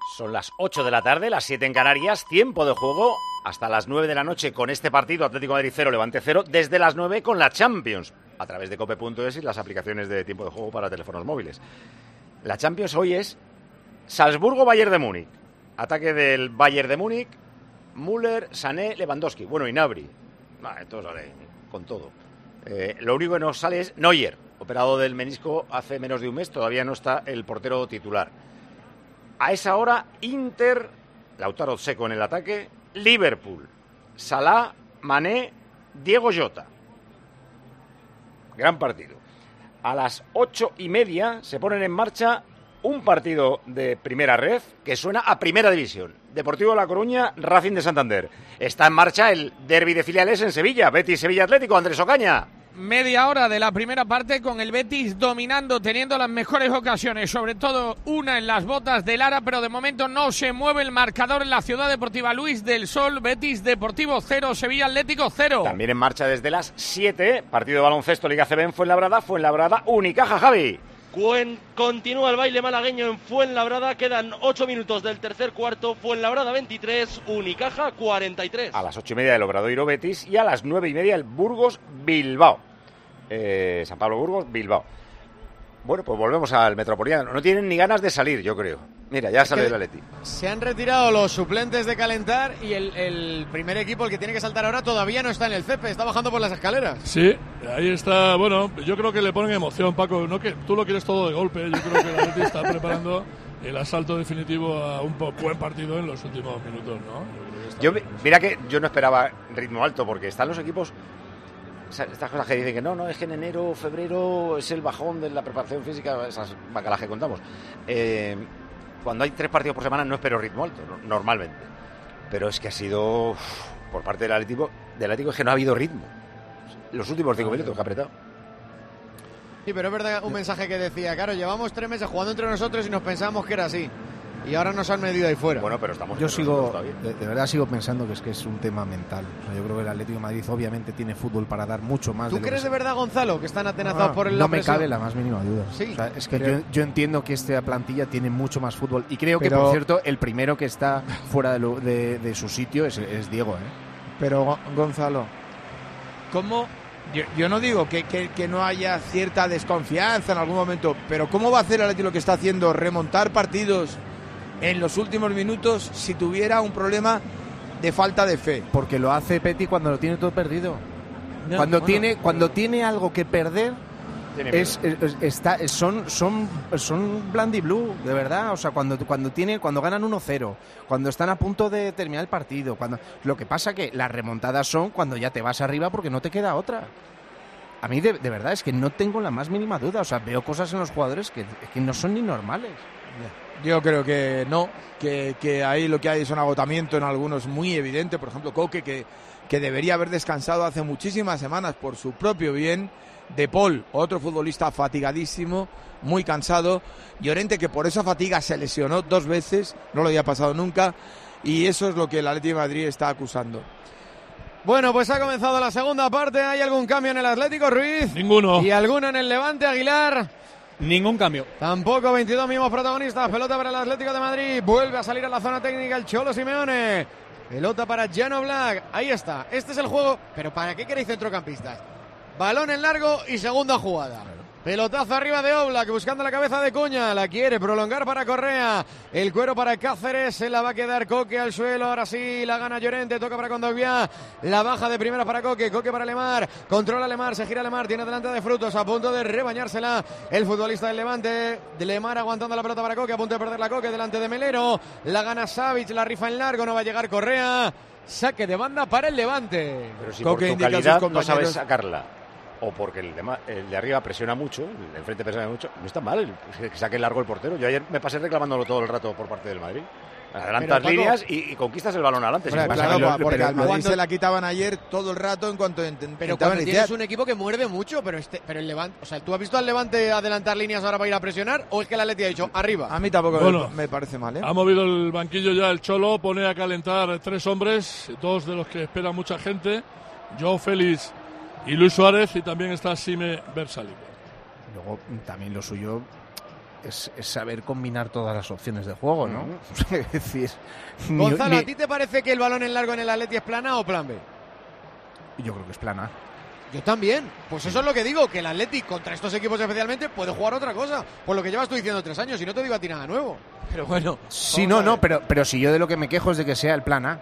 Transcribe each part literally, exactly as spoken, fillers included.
Son las ocho de la tarde, las siete en Canarias, tiempo de juego hasta las nueve de la noche con este partido Atlético de Madrid cero, Levante cero, desde las nueve con la Champions, a través de cope punto es y las aplicaciones de tiempo de juego para teléfonos móviles. La Champions hoy es Salzburgo-Bayern de Múnich, ataque del Bayern de Múnich, Müller, Sané, Lewandowski, bueno, y Gnabry, ah, esto sale con todo. Eh, lo único que nos sale es Neuer, operado del menisco hace menos de un mes, todavía no está el portero titular. A esa hora, Inter, Lautaro Seco en el ataque, Liverpool, Salah, Mané, Diego Jota. Gran partido. A las ocho y media se ponen en marcha un partido de primera red que suena a primera división. Deportivo de La Coruña, Racing de Santander. Está en marcha el derbi de filiales en Sevilla, Betis Sevilla Atlético, Andrés Ocaña. Media hora de la primera parte con el Betis dominando, teniendo las mejores ocasiones, sobre todo una en las botas de Lara, pero de momento no se mueve el marcador en la Ciudad Deportiva Luis del Sol. Betis Deportivo cero, Sevilla Atlético cero. También en marcha desde las siete, partido de baloncesto Liga C B en Fuenlabrada, Fuenlabrada Unicaja, Javi. Cuen, continúa el baile malagueño en Fuenlabrada, quedan ocho minutos del tercer cuarto, Fuenlabrada veintitrés, Unicaja cuarenta y tres. A las ocho y media el Obradoiro Betis y a las nueve y media el Burgos Bilbao. Eh, San Pablo Burgos Bilbao. Bueno, pues volvemos al Metropolitano. No tienen ni ganas de salir, yo creo. Mira, ya sale el Atleti. Se han retirado los suplentes de calentar y el, el primer equipo, el que tiene que saltar ahora, todavía no está en el césped, está bajando por las escaleras. Sí, ahí está. Bueno, yo creo que le ponen emoción, Paco. No que tú lo quieres todo de golpe. Yo creo que el Atleti está preparando el asalto definitivo a un buen partido en los últimos minutos, ¿no? Yo, yo mira que yo no esperaba ritmo alto porque están los equipos. Estas cosas que dicen que no, no, es que en enero, febrero es el bajón de la preparación física, esas bacalas que contamos. Eh, cuando hay tres partidos por semana no espero ritmo alto, no, normalmente. Pero es que ha sido, uf, por parte del Atlético, del Atlético es que no ha habido ritmo. Los últimos cinco minutos que ha apretado. Sí, pero es verdad un mensaje que decía, claro, llevamos tres meses jugando entre nosotros y nos pensábamos que era así. Y ahora nos han medido ahí fuera. Bueno, pero estamos. Yo sigo, de, de verdad sigo pensando que es que es un tema mental. O sea, yo creo que el Atlético de Madrid obviamente tiene fútbol para dar mucho más. ¿Tú de lo crees que de verdad, Gonzalo, que están atenazados no, por el No me cabe la más mínima duda. Sí. O sea, es que yo, yo entiendo que esta plantilla tiene mucho más fútbol. Y creo pero, que, por cierto, el primero que está fuera de, lo, de, de su sitio es, es Diego, ¿eh? Pero, Gonzalo, ¿cómo? Yo, yo no digo que, que, que no haya cierta desconfianza en algún momento, pero ¿cómo va a hacer el Atlético lo que está haciendo? Remontar partidos en los últimos minutos si tuviera un problema de falta de fe. Porque lo hace Petty cuando lo tiene todo perdido. No, cuando bueno, tiene cuando tiene algo que perder es, es, está, son son son blandiblue, de verdad. O sea, cuando cuando tiene cuando ganan uno cero, cuando están a punto de terminar el partido, cuando lo que pasa que las remontadas son cuando ya te vas arriba porque no te queda otra. A mí de, de verdad es que no tengo la más mínima duda. O sea, veo cosas en los jugadores que, que no son ni normales. Yo creo que no, que, que ahí lo que hay es un agotamiento en algunos muy evidente. Por ejemplo, Coque, que, que debería haber descansado hace muchísimas semanas por su propio bien. De Paul, otro futbolista fatigadísimo, muy cansado. Llorente, que por esa fatiga se lesionó dos veces, no lo había pasado nunca. Y eso es lo que el Atlético de Madrid está acusando. Bueno, pues ha comenzado la segunda parte. ¿Hay algún cambio en el Atlético, Ruiz? Ninguno. ¿Y alguno en el Levante, Aguilar? Ningún cambio. Tampoco, veintidós mismos protagonistas. Pelota para el Atlético de Madrid. Vuelve a salir a la zona técnica el Cholo Simeone. Pelota para Jan Oblak. Ahí está. Este es el juego. ¿Pero para qué queréis centrocampistas? Balón en largo y segunda jugada. Pelotazo arriba de Oblak, buscando la cabeza de Cuña. La quiere prolongar para Correa. El cuero para Cáceres. Se la va a quedar Coque al suelo. Ahora sí, la gana Llorente. Toca para Kondogbia. La baja de primera para Coque. Coque para Lemar. Controla Lemar. Se gira Lemar. Tiene delante de Frutos. A punto de rebañársela el futbolista del Levante. De Lemar aguantando la pelota para Coque. A punto de perder la Coque delante de Melero. La gana Savic. La rifa en largo. No va a llegar Correa. Saque de banda para el Levante. Pero si Coque por tu indica a sus calidad no compañeros... sabes sacarla, o porque el de, el de arriba presiona mucho, el de enfrente presiona mucho, no está mal que saque largo el portero. Yo ayer me pasé reclamándolo todo el rato por parte del Madrid. Adelantas Pero, Paco, líneas y, y conquistas el balón adelante. Bueno, sin claro, pasar. porque pero al Madrid cuando- se la quitaban ayer todo el rato en cuanto intentaban Pero cuando iniciar. tienes un equipo que muerde mucho, pero este, pero el Levante, o sea, ¿tú has visto al Levante adelantar líneas ahora para ir a presionar o es que el Atleti ha dicho arriba? A mí tampoco Bueno, me, me parece mal, ¿eh? Ha movido el banquillo ya el Cholo, pone a calentar tres hombres, dos de los que espera mucha gente, Joao Félix y Luis Suárez, y también está Sime Bersalic. Luego también lo suyo es, es saber combinar todas las opciones de juego, ¿no? Uh-huh. Es decir, Gonzalo, ni, ¿a ti te parece que el balón en largo en el Atleti es plana o plan B? Yo creo que es plana. Yo también. Pues eso es lo que digo, que el Atleti contra estos equipos especialmente puede jugar otra cosa. Por lo que llevas tú diciendo tres años y no te digo a ti nada nuevo. Pero bueno. Sí, no, no, pero, pero si yo de lo que me quejo es de que sea el plan A.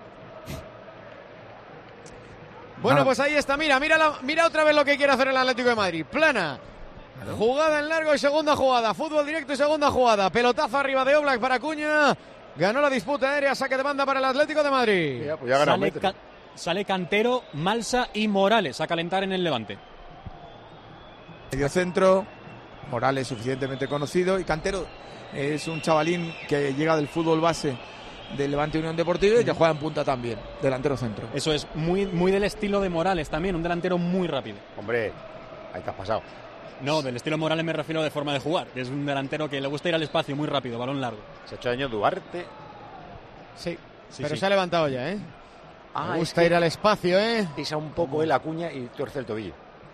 Bueno, pues ahí está, mira, mira, la, mira otra vez lo que quiere hacer el Atlético de Madrid. Plana. ¿Claro? Jugada en largo y segunda jugada. Fútbol directo y segunda jugada. Pelotazo arriba de Oblak para Acuña. Ganó la disputa aérea, saque de banda para el Atlético de Madrid. Ya, pues ya ganó sale, ca- sale Cantero, Malsa y Morales a calentar en el Levante. Medio centro, Morales suficientemente conocido y Cantero es un chavalín que llega del fútbol base del Levante Unión Deportiva y que juega en punta también, delantero centro. Eso es muy, muy del estilo de Morales también, un delantero muy rápido. Hombre, ahí te has pasado. No, del estilo Morales me refiero de forma de jugar. Es un delantero que le gusta ir al espacio muy rápido, balón largo. Se ha hecho daño Duarte. Sí, sí pero sí. se ha levantado ya, ¿eh? Ah, Me gusta ir al espacio, ¿eh? Pisa un poco el Acuña y tuerce el tobillo.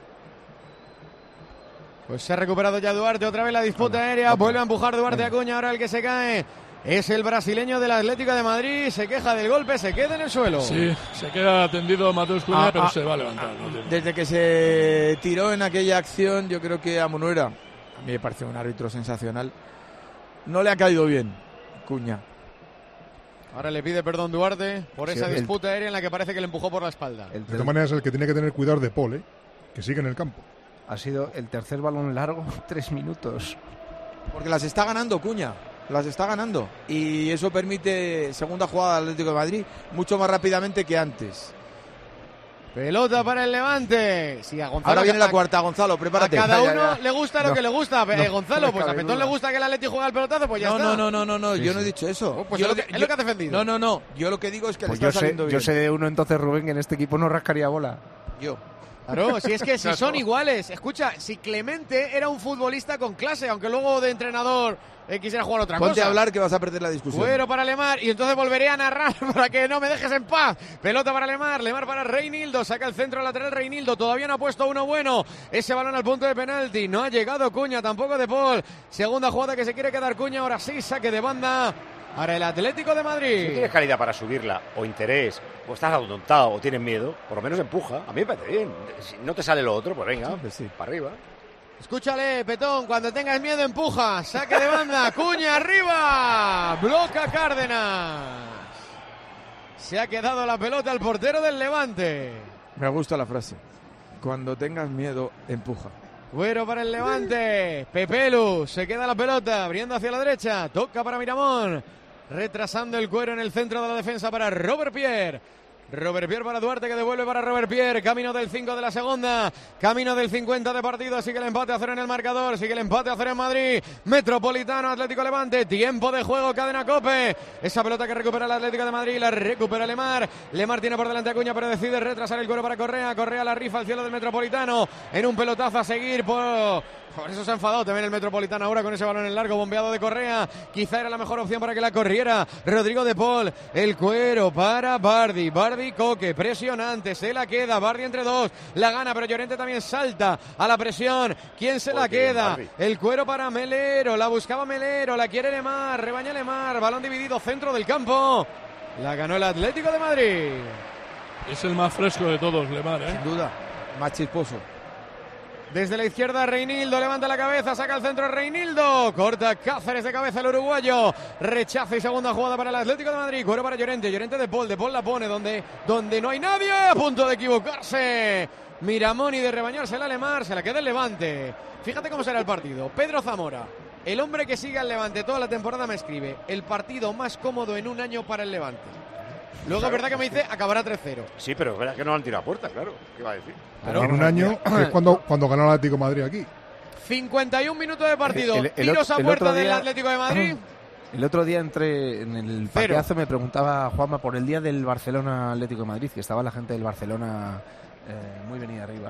Pues se ha recuperado ya Duarte, otra vez la disputa Hola. aérea, Hola. vuelve a empujar Duarte Hola. Acuña, ahora el que se cae es el brasileño del Atlético de Madrid, se queja del golpe, se queda en el suelo. Sí, se queda tendido Mateus Cunha, ah, pero ah, se va a levantar. Ah, no desde que se tiró en aquella acción, yo creo que a Munuera, a mí me parece un árbitro sensacional, no le ha caído bien Cunha. Ahora le pide perdón Duarte por sí, esa el, disputa aérea en la que parece que le empujó por la espalda. El, de todas maneras, el que tiene que tener cuidado de Paul, ¿eh? Que sigue en el campo. Ha sido el tercer balón largo, tres minutos. Porque las está ganando Cunha, las está ganando. Y eso permite segunda jugada del Atlético de Madrid mucho más rápidamente que antes. Pelota para el Levante. Sí, a Gonzalo, ahora viene a, la cuarta, Gonzalo, prepárate. A cada uno ya, ya. le gusta lo no, que le gusta. Eh, no, Gonzalo, no pues a Petón le gusta que el Atleti juegue al pelotazo, pues ya no, está. No, no, no, no, no, sí, yo sí. no he dicho eso. Oh, pues yo es, lo que, yo, es lo que ha defendido. No, no, no, yo lo que digo es que pues le está yo saliendo sé, bien. Yo sé de uno entonces, Rubén, que en este equipo no rascaría bola. Yo. Claro, si es que si son iguales. Escucha, si Clemente era un futbolista con clase, aunque luego de entrenador eh, quisiera jugar otra Ponte cosa. Ponte a hablar que vas a perder la discusión. Fuero para Lemar y entonces volveré a narrar para que no me dejes en paz. Pelota para Lemar, Lemar para Reinildo, saca el centro lateral Reinildo, todavía no ha puesto uno bueno. Ese balón al punto de penalti, no ha llegado Cunha, tampoco De Paul. Segunda jugada que se quiere quedar Cunha, ahora sí, saque de banda. Para el Atlético de Madrid. Si tienes calidad para subirla, o interés, o estás atontado, o tienes miedo, por lo menos empuja. A mí me parece bien. Si no te sale lo otro, pues venga, sí, sí. para arriba. Escúchale, Petón, cuando tengas miedo empuja. Saque de banda, Cunha arriba. Bloca Cárdenas. Se ha quedado la pelota al portero del Levante. Me gusta la frase. Cuando tengas miedo, empuja. Güero para el Levante. Pepelu, se queda la pelota, abriendo hacia la derecha. Toca para Miramón. Retrasando el Cuero en el centro de la defensa para Robert Pierre. Robert Pierre para Duarte, que devuelve para Robert Pierre. Camino del cinco de la segunda. Camino del cincuenta de partido. Sigue el empate a cero en el marcador. Sigue el empate a cero en Madrid. Metropolitano, Atlético Levante. Tiempo de juego, cadena COPE. Esa pelota que recupera el Atlético de Madrid. La recupera Lemar. Lemar tiene por delante a Acuña, pero decide retrasar el Cuero para Correa. Correa la rifa al cielo del Metropolitano. En un pelotazo a seguir por... Por eso se ha enfadado también el Metropolitano ahora con ese balón en largo, bombeado de Correa. Quizá era la mejor opción para que la corriera Rodrigo de Paul. El Cuero para Bardi. Bardi Coque, presionante, se la queda. Bardi entre dos, la gana, pero Llorente también salta a la presión. ¿Quién se la queda? El Cuero para Melero, la buscaba Melero, la quiere Lemar, rebaña Lemar. Balón dividido, centro del campo. La ganó el Atlético de Madrid. Es el más fresco de todos, Lemar, ¿eh? Sin duda, más chisposo. Desde la izquierda Reinildo, levanta la cabeza, saca el centro Reinildo, corta Cáceres de cabeza el uruguayo, rechaza y segunda jugada para el Atlético de Madrid, Cuero para Llorente, Llorente de Paul, de Paul la pone donde, donde no hay nadie, a punto de equivocarse, Miramón y de rebañarse la Lemar, se la queda el Levante. Fíjate cómo será el partido, Pedro Zamora, el hombre que sigue al Levante toda la temporada me escribe, el partido más cómodo en un año para el Levante. Luego claro, es verdad que me dice, acabará tres cero. Sí, pero es verdad que no han tirado a puerta, claro. ¿Qué va a decir? Pero en un año, que es cuando, cuando ganó el Atlético de Madrid aquí. cincuenta y un minutos de partido. El, el, el, Tiros a el puerta día, del Atlético de Madrid. El otro día entré en el partidazo, me preguntaba Juanma por el día del Barcelona Atlético de Madrid, que estaba la gente del Barcelona eh, muy venida arriba.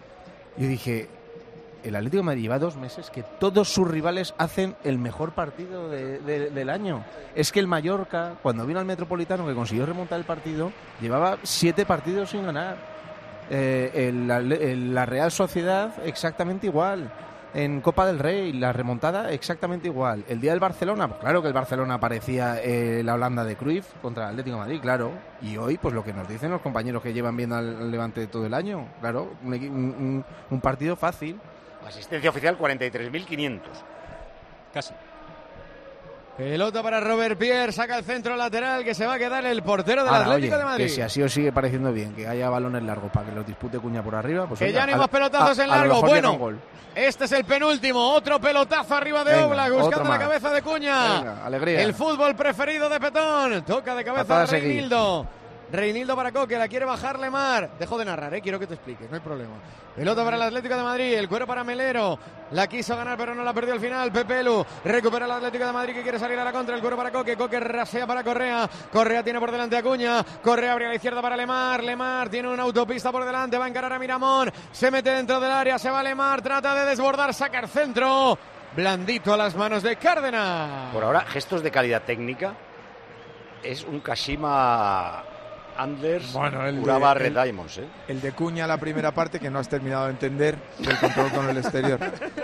Yo dije, el Atlético de Madrid lleva dos meses que todos sus rivales hacen el mejor partido de, de, del año. Es que el Mallorca, cuando vino al Metropolitano, que consiguió remontar el partido, llevaba siete partidos sin ganar. Eh, el, el, la Real Sociedad exactamente igual. en Copa del Rey, la remontada exactamente igual. El día del Barcelona, pues claro que el Barcelona parecía eh, la Holanda de Cruyff contra el Atlético de Madrid, claro. Y hoy, pues lo que nos dicen los compañeros que llevan viendo al, al Levante todo el año, claro, un, un, un partido fácil. Asistencia oficial cuarenta y tres mil quinientos. Casi. Pelota para Robert Pierre, saca el centro lateral que se va a quedar el portero del Ahora, Atlético oye, de Madrid. Que si así os sigue pareciendo bien, que haya balones largos para que los dispute Cuña por arriba, pues que oiga, ya no hay a, más pelotazos a, en a lo largo. mejor llega Bueno, un gol. este es el penúltimo, otro pelotazo arriba de Venga, Oblak, buscando otro la más. cabeza de Cuña. Venga, alegría. El fútbol preferido de Petón, toca de cabeza Patada a a seguir. Reinildo. Reinildo para Coque, la quiere bajar Lemar. Dejo de narrar, eh, quiero que te expliques, no hay problema. Pelota para el Atlético de Madrid, el cuero para Melero. La quiso ganar, pero no la perdió al final. Pepelu recupera el Atlético de Madrid que quiere salir a la contra. El cuero para Coque, Coque rasea para Correa. Correa tiene por delante a Cuña. Correa abre a la izquierda para Lemar. Lemar tiene una autopista por delante, va a encarar a Miramón. Se mete dentro del área, se va Lemar, trata de desbordar, saca el centro. Blandito a las manos de Cárdenas. Por ahora, gestos de calidad técnica. Es un Kashima Antlers Bueno, el de- Urawa Red el- Diamonds, ¿eh? El de Cuña, la primera parte, que no has terminado de entender, del control con el exterior.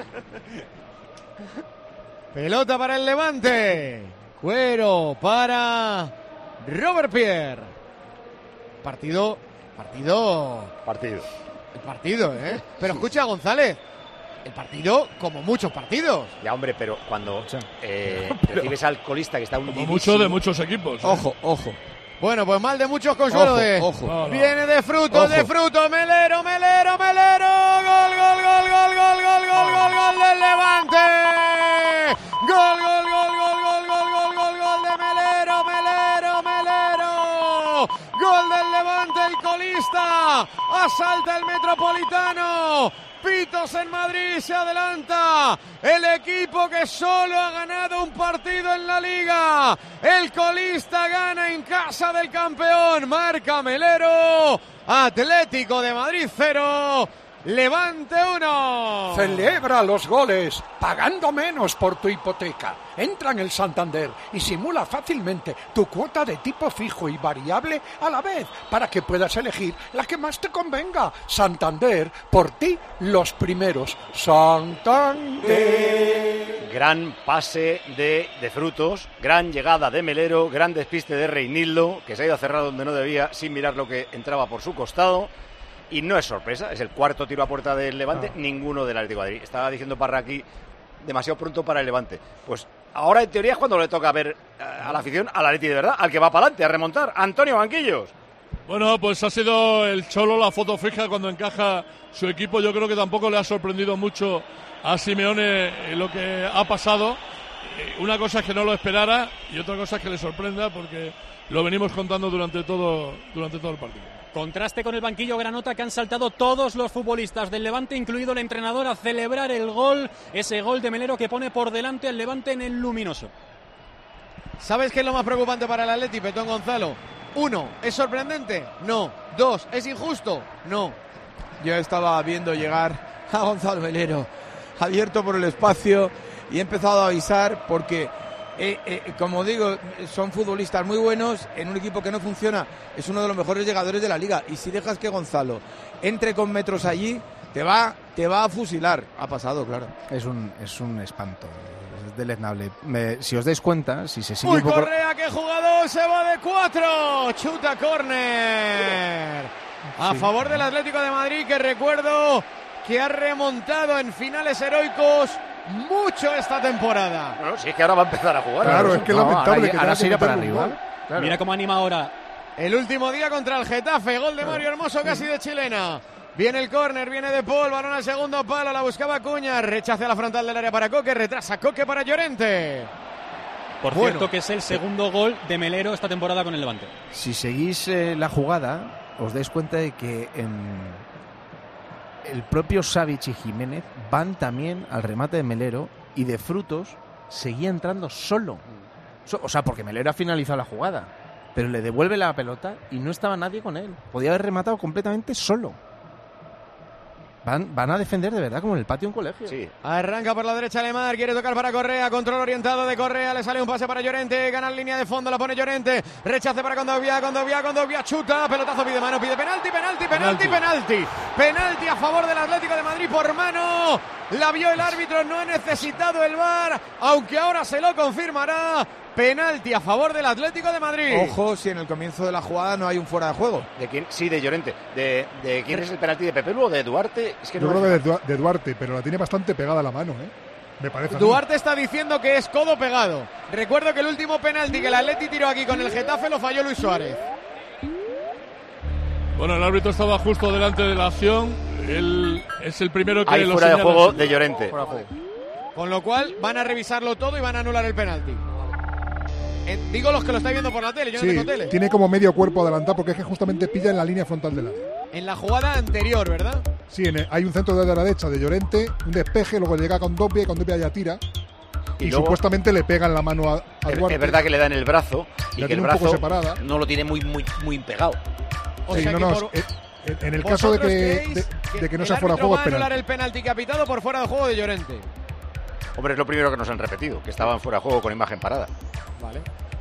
Pelota para el Levante. Cuero para Robert Pierre. Partido, partido, Partido. el partido, ¿eh? Pero escucha, González, el partido como muchos partidos. Ya, hombre, pero cuando eh, recibes al colista que está Como hundidísimo... mucho de muchos equipos. ¿eh? Ojo, ojo. Bueno, pues mal de muchos, consuelo Ojo, de... ojo. No, no. Viene de fruto, Ojo. de fruto, Melero, Melero, Melero, gol, gol, gol, gol, gol, gol, gol, gol, gol del Levante. Gol, gol, gol, gol, gol, gol, gol, gol, gol de Melero, Melero, Melero. Gol del Levante, el colista. Asalta el Metropolitano. Pitos en Madrid, se adelanta el equipo que solo ha ganado un partido en la Liga. El colista gana en casa del campeón, marca Melero. Atlético de Madrid cero, Levante uno. Celebra los goles, pagando menos por tu hipoteca. Entra en el Santander y simula fácilmente tu cuota de tipo fijo y variable a la vez, para que puedas elegir la que más te convenga. Santander, por ti, los primeros. Santander. Gran pase de, de Frutos, gran llegada de Melero, gran despiste de Reinildo, que se ha ido a cerrar donde no debía, sin mirar lo que entraba por su costado. Y no es sorpresa, es el cuarto tiro a puerta del Levante, Ah. ninguno del Atlético de Madrid. Estaba diciendo Parra aquí, demasiado pronto para el Levante. Pues ahora en teoría es cuando le toca ver a la afición, al Atleti de verdad, al que va para adelante, a remontar. Antonio Banquillos. Bueno, pues ha sido el Cholo la foto fija cuando encaja su equipo. Yo creo que tampoco le ha sorprendido mucho a Simeone lo que ha pasado. Una cosa es que no lo esperara y otra cosa es que le sorprenda, porque lo venimos contando durante todo, durante todo el partido. Contraste con el banquillo granota, que han saltado todos los futbolistas del Levante, incluido el entrenador, a celebrar el gol, ese gol de Melero que pone por delante al Levante en el luminoso. ¿Sabes qué es lo más preocupante para el Atleti, Petón Gonzalo? Uno, ¿es sorprendente? No. Dos, ¿es injusto? No. Yo estaba viendo llegar a Gonzalo Melero, abierto por el espacio, y he empezado a avisar porque, eh, eh, como digo, son futbolistas muy buenos en un equipo que no funciona. Es uno de los mejores llegadores de la liga, y si dejas que Gonzalo entre con metros allí, te va, te va a fusilar. Ha pasado, claro. Es un, es un espanto, es deleznable. Me- si os dais cuenta, si se sigue Uy, un poco... Correa, qué jugador, se va de cuatro, chuta córner a Sí. favor del Atlético de Madrid, que recuerdo que ha remontado en finales heroicos mucho esta temporada. Bueno, si es que ahora va a empezar a jugar. Claro, es que es No, lamentable ahora, que ahora tenga se que irá para meter un arriba. gol. Claro. Mira cómo anima ahora. El último día contra el Getafe, gol de Mario Hermoso, casi de chilena. Viene el córner, viene de Paul, balón al segundo palo, la buscaba Cuña, rechace a la frontal del área para Coque, retrasa Coque para Llorente. Por Bueno. cierto, que es el segundo gol de Melero esta temporada con el Levante. Si seguís eh, la jugada, os dais cuenta de que en el propio Savic y Jiménez van también al remate de Melero, y de Frutos seguía entrando solo. So- o sea, porque Melero ha finalizado la jugada, pero le devuelve la pelota y no estaba nadie con él. Podía haber rematado completamente solo. Van, van a defender de verdad como en el patio de un colegio. Sí. Arranca por la derecha Lemar, quiere tocar para Correa, control orientado de Correa, le sale un pase para Llorente, gana en línea de fondo, la pone Llorente, rechace para Condovia, Condovia, Condovia, chuta, pelotazo, pide mano, pide penalti, penalti, penalti, penalti, penalti a favor del Atlético de Madrid por mano, la vio el árbitro, no ha necesitado el V A R, aunque ahora se lo confirmará. Penalti a favor del Atlético de Madrid. Ojo si en el comienzo de la jugada no hay un fuera de juego. ¿De quién? Sí, de Llorente. ¿De, de quién es el penalti? ¿De Pepelu o de Duarte? Es que Yo no creo que de, de Duarte, pero la tiene bastante pegada la mano, ¿eh? Me parece. Duarte está diciendo que es codo pegado. Recuerdo que el último penalti que el Atleti tiró aquí con el Getafe lo falló Luis Suárez. Bueno, el árbitro estaba justo delante de la acción. Él es el primero que Hay lo fuera de señala. juego de Llorente. Fuera de juego. Con lo cual van a revisarlo todo y van a anular el penalti. Eh, digo los que lo estáis viendo por la tele, yo Sí, no tengo tele. tiene como medio cuerpo adelantado porque es que justamente pilla en la línea frontal del área. En la jugada anterior, ¿verdad? Sí, en el- hay un centro de la derecha de Llorente, un despeje, luego llega con Condovia y Condovia ya tira. Y, Y luego- supuestamente le pegan la mano a, a Es, Duarte. es verdad que le da en el brazo y La que el tiene un poco brazo separada. no lo tiene muy muy muy pegado. O Sí, sea no, que no, por- es- en, en el caso de que, ¿vosotros de, creéis de que no el sea fuera de árbitro juego, va es a anular penal. el penalti que ha pitado por fuera de juego de Llorente? Hombre, es lo primero que nos han repetido, que estaban fuera de juego con imagen parada. Vale.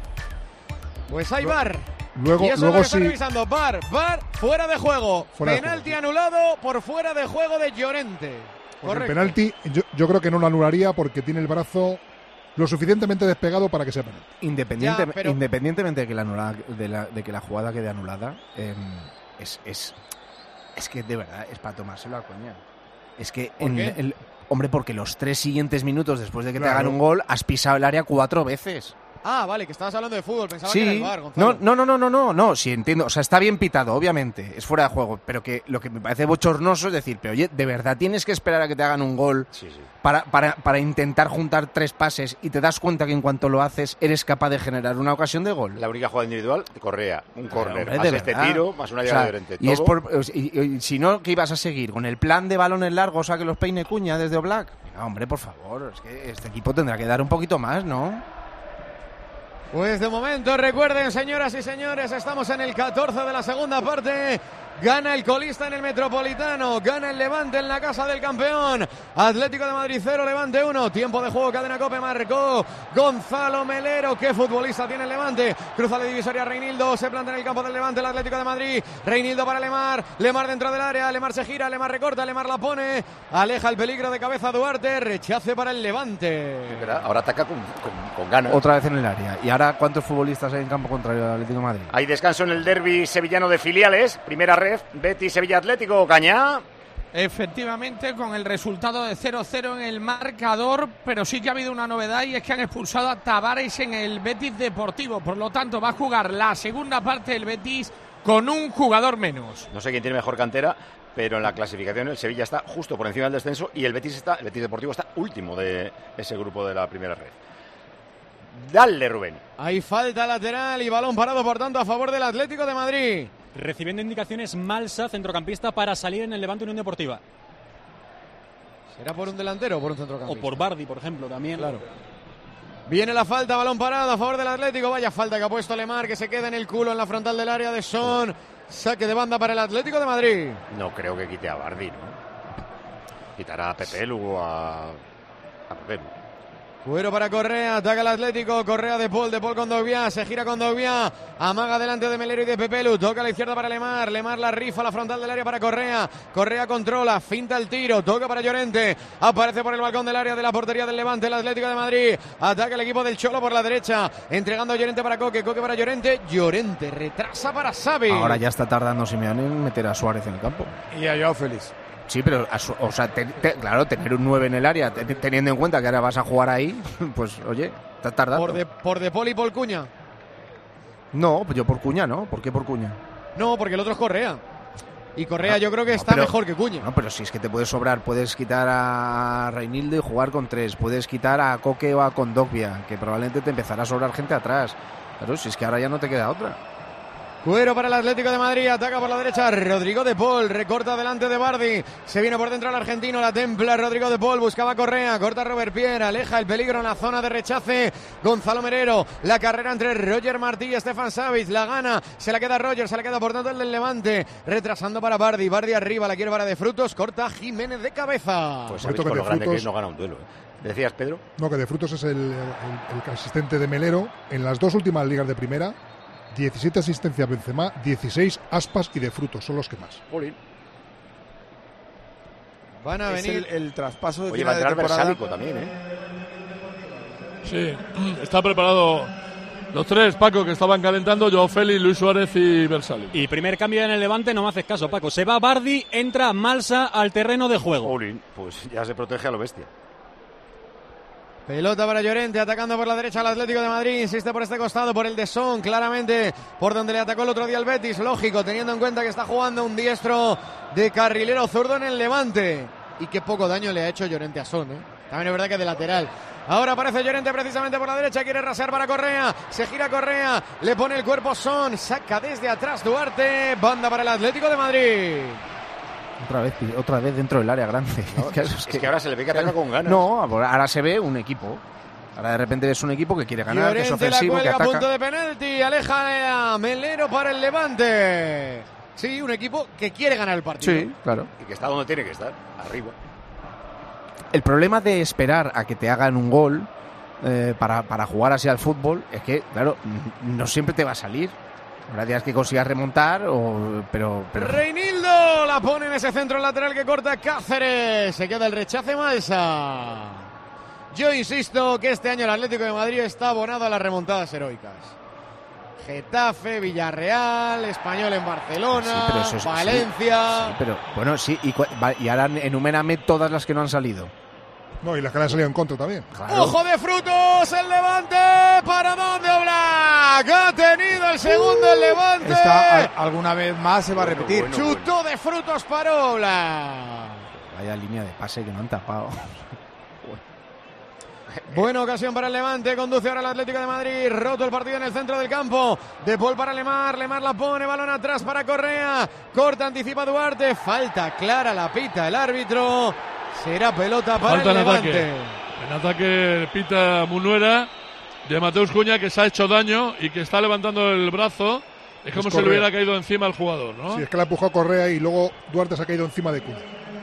Pues hay V A R. Luego, y eso luego es lo que está sí. revisando. V A R, V A R, fuera de juego. Fuera de Penalti anulado por fuera de juego de Llorente. Porque Correcto. el penalti, yo, yo creo que no lo anularía porque tiene el brazo lo suficientemente despegado para que sea penalti. Independiente, Ya, pero- Independientemente de que la, anulada, de, la, de que la jugada quede anulada, eh, es, es, es que de verdad es para tomárselo a coña. Es que, ¿Por en qué? el, hombre, porque los tres siguientes minutos después de que Claro. te hagan un gol, has pisado el área cuatro veces. Ah, vale, que estabas hablando de fútbol. Pensaba que era el Sí, V A R, Gonzalo. no, no, no, no, no, no, no, sí entiendo, o sea, está bien pitado, obviamente, es fuera de juego, pero que lo que me parece bochornoso es decir, pero oye, ¿de verdad tienes que esperar a que te hagan un gol Sí, sí. para, para, para intentar juntar tres pases y te das cuenta que en cuanto lo haces eres capaz de generar una ocasión de gol? La única jugada individual de Correa, un córner, hombre, más de este verdad. tiro, más una O llegada sea, de Llorente. y es todo. por, y, y- si no, que ibas a seguir con el plan de balones largos a que los peine Cuña desde Oblak. Venga, hombre, por favor, es que este equipo tendrá que dar un poquito más, ¿no? Pues de momento, recuerden, señoras y señores, estamos en el catorce de la segunda parte. Gana el colista en el Metropolitano, gana el Levante en la casa del campeón. Atlético de Madrid cero, Levante uno. Tiempo de juego, cadena Cope, marcó Gonzalo Melero. ¿Qué futbolista tiene el Levante? Cruza la divisoria Reinildo, se planta en el campo del Levante el Atlético de Madrid. Reinildo para Lemar, Lemar dentro del área, Lemar se gira, Lemar recorta, Lemar la pone. Aleja el peligro de cabeza Duarte, rechace para el Levante. Es verdad, ahora ataca con, con- con ganas. Otra vez en el área. ¿Y ahora cuántos futbolistas hay en campo contrario al Atlético de Madrid? Hay descanso en el derbi sevillano de filiales. Primera red, Betis Sevilla Atlético, Cañá. Efectivamente, con el resultado de cero cero en el marcador, pero sí que ha habido una novedad y es que han expulsado a Tavares en el Betis Deportivo. Por lo tanto, va a jugar la segunda parte del Betis con un jugador menos. No sé quién tiene mejor cantera, pero en la clasificación el Sevilla está justo por encima del descenso y el Betis está, el Betis Deportivo está último de ese grupo de la primera red. Dale, Rubén. Hay falta lateral y balón parado, por tanto, a favor del Atlético de Madrid. Recibiendo indicaciones Malsa, centrocampista, para salir en el Levante Unión Deportiva. ¿Será por un delantero o por un O centrocampista? por Bardi, por ejemplo, también. Claro. Viene la falta, balón parado a favor del Atlético. Vaya falta que ha puesto Lemar, que se queda en el culo en la frontal del área de Son. Saque de banda para el Atlético de Madrid. No creo que quite a Bardi, ¿no? Quitará a Pepelu o a, a Pepelu. Cuero para Correa, ataca el Atlético, Correa de Paul, de Paul con Dogbia, se gira con Dogbia, amaga delante de Melero y de Pepelu, toca a la izquierda para Lemar, Lemar la rifa, la frontal del área para Correa, Correa controla, finta el tiro, toca para Llorente, aparece por el balcón del área de la portería del Levante, el Atlético de Madrid, ataca el equipo del Cholo por la derecha, entregando a Llorente para Coque, Coque para Llorente, Llorente retrasa para Xavi. Ahora ya está tardando Simeone en meter a Suárez en el campo. Y a Joao Félix. Sí, pero, a su- o sea, te- te- claro, tener un nueve en el área, te- teniendo en cuenta que ahora vas a jugar ahí, pues, oye, está tardando. Por de, por de Paul y Paul Cuña. No, pues yo por Cuña, ¿no? ¿Por qué por Cuña? No, porque el otro es Correa. Y Correa No, yo creo que no, está pero- mejor que Cuña. No, pero si es que te puedes sobrar, puedes quitar a Reinildo y jugar con tres, puedes quitar a Coque o a Kondogbia, que probablemente te empezará a sobrar gente atrás. Claro, si es que ahora ya no te queda otra. Cuero para el Atlético de Madrid, ataca por la derecha Rodrigo de Paul, recorta delante de Bardi, se viene por dentro el argentino, la templa Rodrigo de Paul, buscaba Correa, corta Robert Pierre, aleja el peligro en la zona de rechace Gonzalo Merero, la carrera entre Roger Martí y Stefan Savic, la gana, se la queda Roger, se la queda por tanto el del Levante, retrasando para Bardi, Bardi arriba, la quiere para De Frutos, corta Jiménez de cabeza. Pues Savic con lo grande que es no gana un duelo, ¿eh? ¿Decías, Pedro? No, que De Frutos es el, el, el asistente de Melero en las dos últimas ligas de primera. diecisiete asistencias Benzema, dieciséis Aspas y De Frutos, son los que más. Jolín. Van a es venir el, el traspaso de Oye, va a entrar Versálico también, ¿eh? Sí, está preparado los tres, Paco, que estaban calentando, Joao Félix, Luis Suárez y Versálico. Y primer cambio en el Levante, no me haces caso, Paco. Se va Bardi, entra Malsa al terreno de juego. Jolín, pues ya se protege a lo bestia. Pelota para Llorente, atacando por la derecha al Atlético de Madrid, insiste por este costado, por el de Son, claramente por donde le atacó el otro día el Betis, lógico, teniendo en cuenta que está jugando un diestro de carrilero zurdo en el Levante. Y qué poco daño le ha hecho Llorente a Son, ¿eh? También es verdad que de lateral. Ahora aparece Llorente precisamente por la derecha, quiere rasear para Correa, se gira Correa, le pone el cuerpo Son, saca desde atrás Duarte, banda para el Atlético de Madrid. Otra vez, otra vez dentro del área grande. No, es, es, que, es que ahora se le ve que ataca con ganas. No, ahora se ve un equipo. Ahora de repente es un equipo que quiere ganar, Llorente, que es ofensivo, la que cuelga, ataca. punto de penalti, aleja a Melero para el Levante. Sí, un equipo que quiere ganar el partido. Sí, claro. Y que está donde tiene que estar, arriba. El problema de esperar a que te hagan un gol eh, para, para jugar así al fútbol es que, claro, no siempre te va a salir. Habrá días que consigas remontar, o, pero, pero... Reinildo la pone en ese centro lateral que corta Cáceres. Se queda el rechace Malsa. Yo insisto que este año el Atlético de Madrid está abonado a las remontadas heroicas. Getafe, Villarreal, Español en Barcelona, sí, pero eso es, Valencia... Sí, sí, pero bueno, sí, y, y ahora enumérame todas las que no han salido. No, y las que le han salido en contra también. Claro. ¡Ojo de Frutos! ¡El Levante! ¿Para dónde Oblak? Ha tenido el segundo el Levante. Esta, alguna vez más se va a repetir. Bueno, bueno, Chutó bueno. de Frutos para Oblak. Vaya línea de pase que no han tapado. Buena ocasión para el Levante, conduce ahora el Atlético de Madrid, roto el partido en el centro del campo, De Paul para Lemar, Lemar la pone, balón atrás para Correa, corta, anticipa Duarte, falta clara, la pita el árbitro, será pelota para falta el Levante. Ataque. En ataque pita Munuera de Mateus Cunha, que se ha hecho daño y que está levantando el brazo, es como es si le hubiera caído encima al jugador, ¿no? Sí, es que la empujó a Correa y luego Duarte se ha caído encima de Cunha.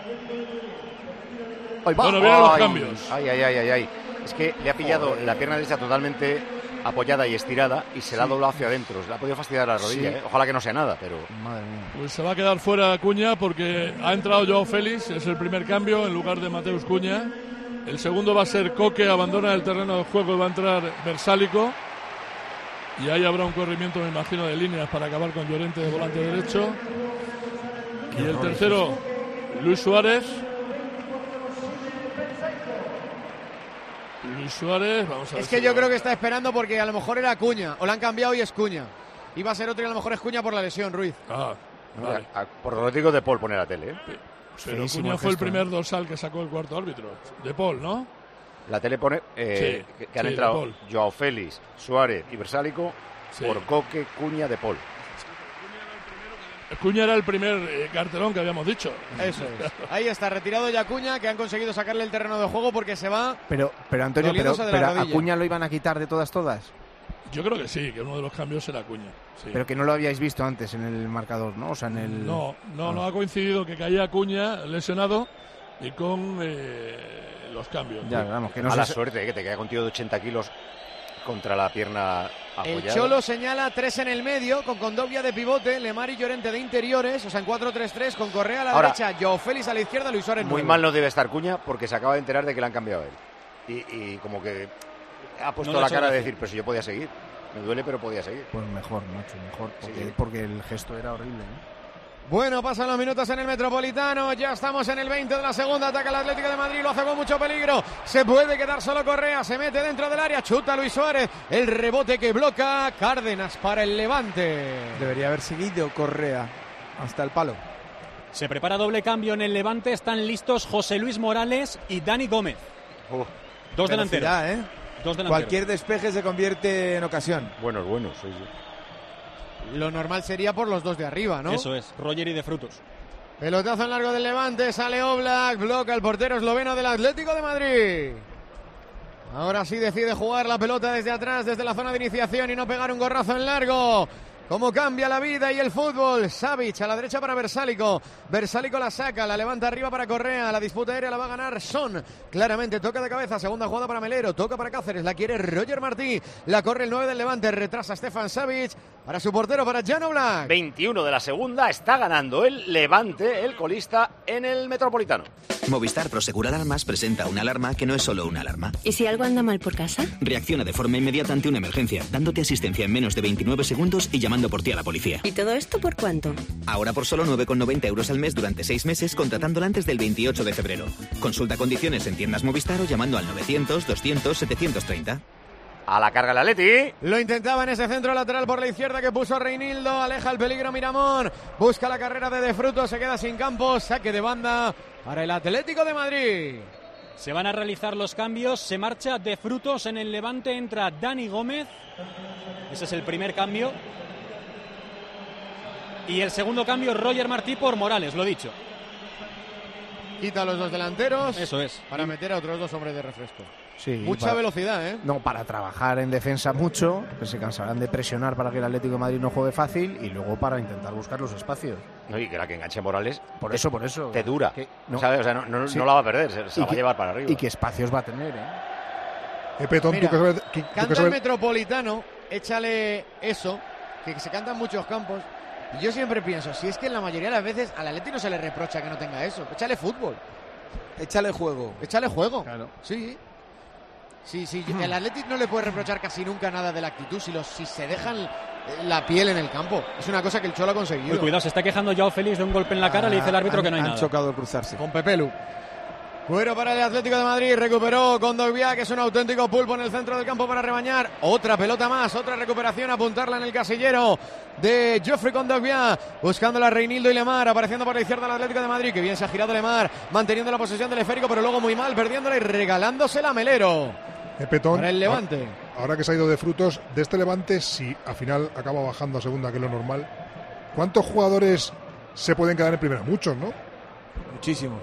Bueno, vienen los cambios. Ay, ay, ay, ay, ay. Es que le ha pillado Joder. la pierna derecha totalmente apoyada y estirada y se sí. la ha doblado hacia adentro. Se le ha podido fastidiar la rodilla. Sí. ¿eh? Ojalá que no sea nada, pero... Madre mía. Pues se va a quedar fuera Cunha porque ha entrado Joao Félix. Es el primer cambio en lugar de Mateus Cunha. El segundo va a ser Coque, abandona el terreno de juego y va a entrar Versálico. Y ahí habrá un corrimiento, me imagino, de líneas para acabar con Llorente de volante derecho. Y el tercero, Luis Suárez. Luis Suárez, vamos a ver. Es que si yo va. creo que está esperando porque a lo mejor era Cunha, o la han cambiado y es Cunha. Iba a ser otro y a lo mejor es Cunha por la lesión, Ruiz. Ah, vale. a, a, por Rodrigo de Paul pone la tele, ¿eh? Pero Cunha fue el primer dorsal que sacó el cuarto árbitro. De Paul, ¿no? La tele pone eh, sí, que, que han sí, entrado Joao Félix, Suárez y Versálico sí. por Coque, Cunha, de Paul. Cunha era el primer eh, cartelón que habíamos dicho. Eso es. Ahí está, retirado ya Cunha, que han conseguido sacarle el terreno de juego porque se va. Pero, pero Antonio, pero, pero a Cunha lo iban a quitar de todas, todas. Yo creo que sí, que uno de los cambios será Cunha. Sí. Pero que no lo habíais visto antes en el marcador, ¿no? O sea, en el... No, no, ah. no ha coincidido que caía Cunha lesionado y con eh, los cambios. Ya, vamos, que no Mala se... suerte, ¿eh? Que te queda contigo de ochenta kilos contra la pierna apoyada. El Cholo señala tres en el medio, con Condovia de pivote, Lemar y Llorente de interiores, o sea, en cuatro tres tres, con Correa a la Ahora, derecha, Joao Félix a la izquierda, Luis Suárez muy nueve. mal no debe estar Cunha porque se acaba de enterar de que le han cambiado a él. Y, y como que ha puesto no la cara de decir, pero si yo podía seguir. Me duele, pero podía seguir. Pues mejor, macho, mejor, porque, sí. porque el gesto era horrible, ¿eh? Bueno, pasan los minutos en el Metropolitano, ya estamos en el veinte de la segunda, ataca el Atlético de Madrid, lo hace con mucho peligro, se puede quedar solo Correa, se mete dentro del área, chuta Luis Suárez, el rebote que bloca Cárdenas para el Levante. Debería haber seguido Correa hasta el palo. Se prepara doble cambio en el Levante, están listos José Luis Morales y Dani Gómez. Uh, Dos delanteros. ¿eh? Dos delanteros. Cualquier despeje se convierte en ocasión. Buenos, buenos, sí, sí. lo normal sería por los dos de arriba, ¿no? Eso es, Roger y De Frutos. Pelotazo en largo del Levante, sale Oblak, bloca el portero esloveno del Atlético de Madrid. Ahora sí decide jugar la pelota desde atrás, desde la zona de iniciación y no pegar un gorrazo en largo. Cómo cambia la vida y el fútbol. Savic a la derecha para Versálico. Versálico la saca, la levanta arriba para Correa. La disputa aérea la va a ganar Son. Claramente toca de cabeza. Segunda jugada para Melero. Toca para Cáceres. La quiere Roger Martí. La corre el nueve del Levante. Retrasa Stefan Savic. Para su portero, para Jan Oblak. veintiuno de la segunda. Está ganando el Levante, el colista, en el Metropolitano. Movistar Prosegur Alarmas presenta una alarma que no es solo una alarma. ¿Y si algo anda mal por casa? Reacciona de forma inmediata ante una emergencia, dándote asistencia en menos de veintinueve segundos y llamando por ti a la policía. ¿Y todo esto por cuánto? Ahora por solo nueve con noventa euros al mes durante seis meses, contratándola antes del veintiocho de febrero. Consulta condiciones en tiendas Movistar o llamando al novecientos, doscientos, setecientos treinta. A la carga el Atleti. Lo intentaba en ese centro lateral por la izquierda que puso Reinildo. Aleja el peligro Miramón. Busca la carrera de De Frutos. Se queda sin campo. Saque de banda para el Atlético de Madrid. Se van a realizar los cambios. Se marcha De Frutos en el Levante. Entra Dani Gómez. Ese es el primer cambio. Y el segundo cambio, Roger Martí por Morales, lo dicho. Quita a los dos delanteros. Eso es. Para meter a otros dos hombres de refresco. Sí, Mucha para, velocidad, ¿eh? No, para trabajar en defensa mucho, que se cansarán de presionar para que el Atlético de Madrid no juegue fácil y luego para intentar buscar los espacios. No, y que la que enganche Morales. Por eso, por eso. Te dura. Que, no, ¿sabes? O sea, no, no, sí. no la va a perder, se, se la va que, a llevar para arriba. Y qué espacios va a tener, ¿eh? Eh, Petón, Mira, tú que sabes, que, canta tú que sabes... el Metropolitano, échale eso, que se cantan muchos campos. Y yo siempre pienso, si es que en la mayoría de las veces al Atleti no se le reprocha que no tenga eso. Échale fútbol. Échale juego. Échale juego. Claro. Sí. Sí, sí. El Atleti no le puede reprochar casi nunca nada de la actitud si, los, si se dejan la piel en el campo. Es una cosa que el Cholo ha conseguido. Uy, cuidado, se está quejando Joao Félix de un golpe en la cara. Ah, le dice el árbitro han, que no hay han nada. chocado al cruzarse. Con Pepelu. Fuera para el Atlético de Madrid, recuperó Kondogbia, que es un auténtico pulpo en el centro del campo para rebañar. Otra pelota más, otra recuperación, apuntarla en el casillero de Geoffrey Kondogbia, buscando a Reinildo y Lemar, apareciendo por la izquierda el Atlético de Madrid, que bien se ha girado Lemar, manteniendo la posesión del esférico, pero luego muy mal, perdiéndola y regalándosela a Melero. Eh, Petón, para el Levante. Ahora que se ha ido De Frutos, de este Levante, si al final acaba bajando a segunda, que es lo normal, ¿cuántos jugadores se pueden quedar en primera? Muchos, ¿no? Muchísimos.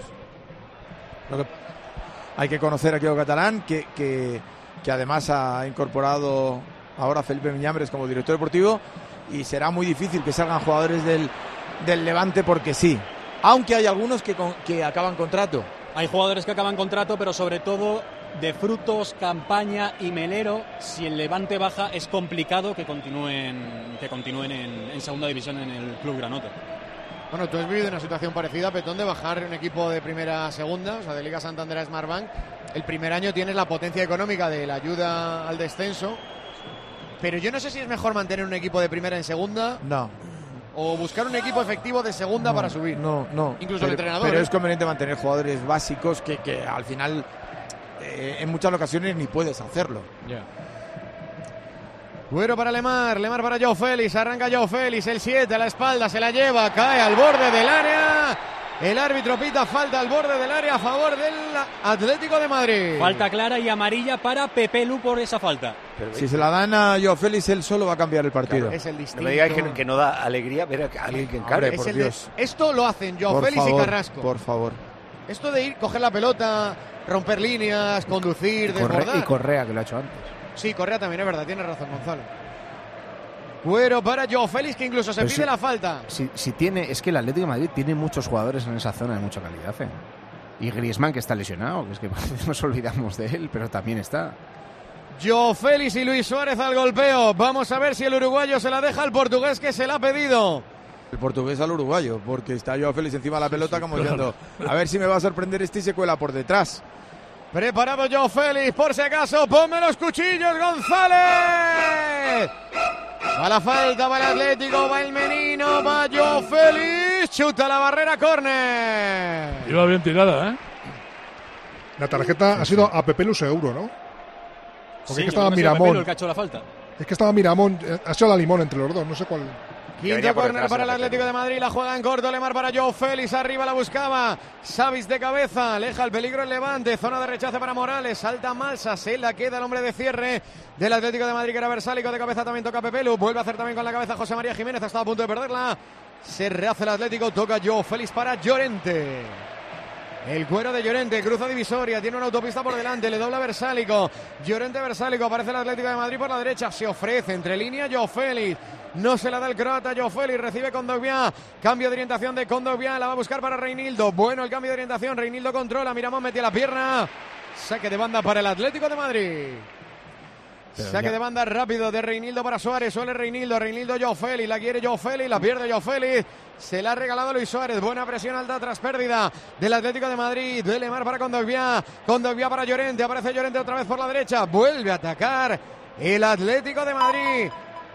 Lo que hay que conocer a Kiko Catalán, que, que, que además ha incorporado ahora a Felipe Miñambres como director deportivo, y será muy difícil que salgan jugadores del, del Levante porque sí, aunque hay algunos que, con, que acaban contrato. Hay jugadores que acaban contrato, pero sobre todo De Frutos, Campaña y Melero. Si el Levante baja, es complicado que continúen, que continúen en, en segunda división en el Club Granota. Bueno, tú has vivido una situación parecida, Petón, de bajar un equipo de primera a segunda, o sea, de Liga Santander a Smartbank. El primer año tienes la potencia económica de la ayuda al descenso, pero yo no sé si es mejor mantener un equipo de primera en segunda. No. O buscar un equipo efectivo de segunda no, para subir. No, no. Incluso pero, el entrenador. Pero ¿eh? es conveniente mantener jugadores básicos que, que al final, eh, en muchas ocasiones, ni puedes hacerlo. Ya. Yeah. Bueno para Lemar, Lemar para Joao Félix, arranca Joao Félix, el siete a la espalda, se la lleva, cae al borde del área. El árbitro pita falta al borde del área a favor del Atlético de Madrid. Falta clara y amarilla para Pepelu por esa falta. Pero, si se la dan a Joao Félix, él solo va a cambiar el partido. Claro, es el distinto. No me digáis que, que no da alegría ver a alguien que encargue. Por Dios. De, esto lo hacen Joao por Félix favor, y Carrasco. Por favor. Esto de ir, coger la pelota, romper líneas, conducir, y Correa, desbordar. Y Correa, que lo ha hecho antes. Sí, Correa también es verdad, tiene razón Gonzalo. Cuero para Joao Félix, que incluso se Pero pide si, la falta. Si, si tiene, es que el Atlético de Madrid tiene muchos jugadores en esa zona de mucha calidad. ¿eh? Y Griezmann, que está lesionado, que es que nos olvidamos de él, pero también está. Joao Félix y Luis Suárez al golpeo. Vamos a ver si el uruguayo se la deja al portugués que se la ha pedido. El portugués al uruguayo, porque está Joao Félix encima de la pelota como diciendo, a ver si me va a sorprender este y se cuela por detrás. Preparado Joao Félix, por si acaso, ponme los cuchillos, González. Va la falta, va el Atlético, va el Menino, va Joao Félix, chuta la barrera, córner. Iba bien tirada, ¿eh? La tarjeta sí, ha sido sí. a Pepelu seguro, ¿no? Porque sí, es que estaba no Miramón. El que ha hecho la falta. Es que estaba Miramón, ha sido la limón entre los dos, no sé cuál. Quinto córner para el Atlético de Madrid, la juega en corto, Lemar para Joao Félix, arriba la buscaba, Savic de cabeza, aleja el peligro el Levante, zona de rechace para Morales, salta Malsa, se la queda el hombre de cierre del Atlético de Madrid que era Versálico, de cabeza también toca Pepelu, vuelve a hacer también con la cabeza José María Jiménez, ha estado a punto de perderla, se rehace el Atlético, toca Joao Félix para Llorente. El cuero de Llorente, cruza divisoria, tiene una autopista por delante, le dobla Versálico, Llorente Versálico, aparece el Atlético de Madrid por la derecha, se ofrece entre línea Joao Félix, no se la da el croata, Joao Félix, recibe Kondogbia, cambio de orientación de Kondogbia, la va a buscar para Reinildo, bueno el cambio de orientación, Reinildo controla, Miramón metió la pierna, saque de banda para el Atlético de Madrid. Pero saque ya. de banda rápido de Reinildo para Suárez, suele Reinildo, Reinildo Joao Félix, la quiere Joao Félix, la pierde Joao Félix, se la ha regalado Luis Suárez, buena presión alta tras pérdida del Atlético de Madrid, de Lemar para Kondogbia, Kondogbia para Llorente, aparece Llorente otra vez por la derecha, vuelve a atacar el Atlético de Madrid.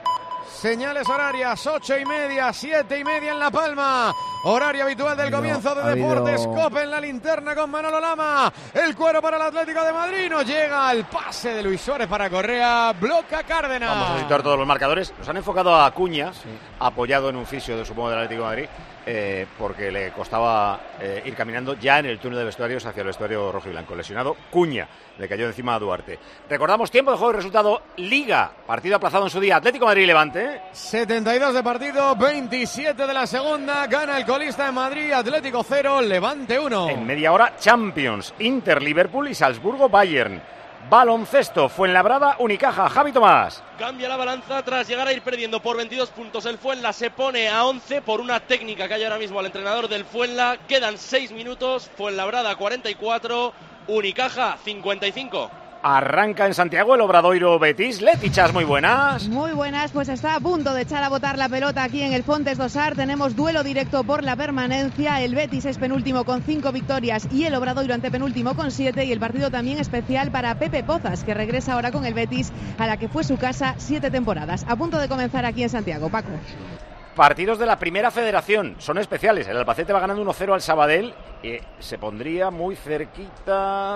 Señales horarias, ocho y media, siete y media en La Palma. Horario habitual del comienzo de Deportes. Cope en la linterna con Manolo Lama. El cuero para el Atlético de Madrid. No llega el pase de Luis Suárez para Correa. Bloca Cárdenas. Vamos a citar todos los marcadores. Nos han enfocado a Acuña, sí. apoyado en un fisio de supongo del Atlético de Madrid. Eh, porque le costaba eh, ir caminando ya en el túnel de vestuarios hacia el vestuario rojo y blanco. Lesionado Cuña, le cayó encima a Duarte. Recordamos tiempo de juego y resultado Liga, partido aplazado en su día, Atlético Madrid-Levante. setenta y dos de partido, veintisiete de la segunda, gana el colista en Madrid, Atlético cero, Levante uno. En media hora Champions, Inter-Liverpool y Salzburgo-Bayern. Baloncesto, Fuenlabrada, Unicaja, Javi Tomás. Cambia la balanza tras llegar a ir perdiendo por veintidós puntos. El Fuenla se pone a once por una técnica que hay ahora mismo al entrenador del Fuenla. Quedan seis minutos, Fuenlabrada cuarenta y cuatro, Unicaja cincuenta y cinco. Arranca en Santiago el Obradoiro Betis. Letichas, muy buenas. Muy buenas, pues está a punto de echar a botar la pelota aquí en el Fontes Dosar. Tenemos duelo directo por la permanencia. El Betis es penúltimo con cinco victorias y el Obradoiro antepenúltimo con siete. Y el partido también especial para Pepe Pozas, que regresa ahora con el Betis, a la que fue su casa siete temporadas. A punto de comenzar aquí en Santiago, Paco. Partidos de la Primera Federación, son especiales. El Albacete va ganando uno cero al Sabadell y se pondría muy cerquita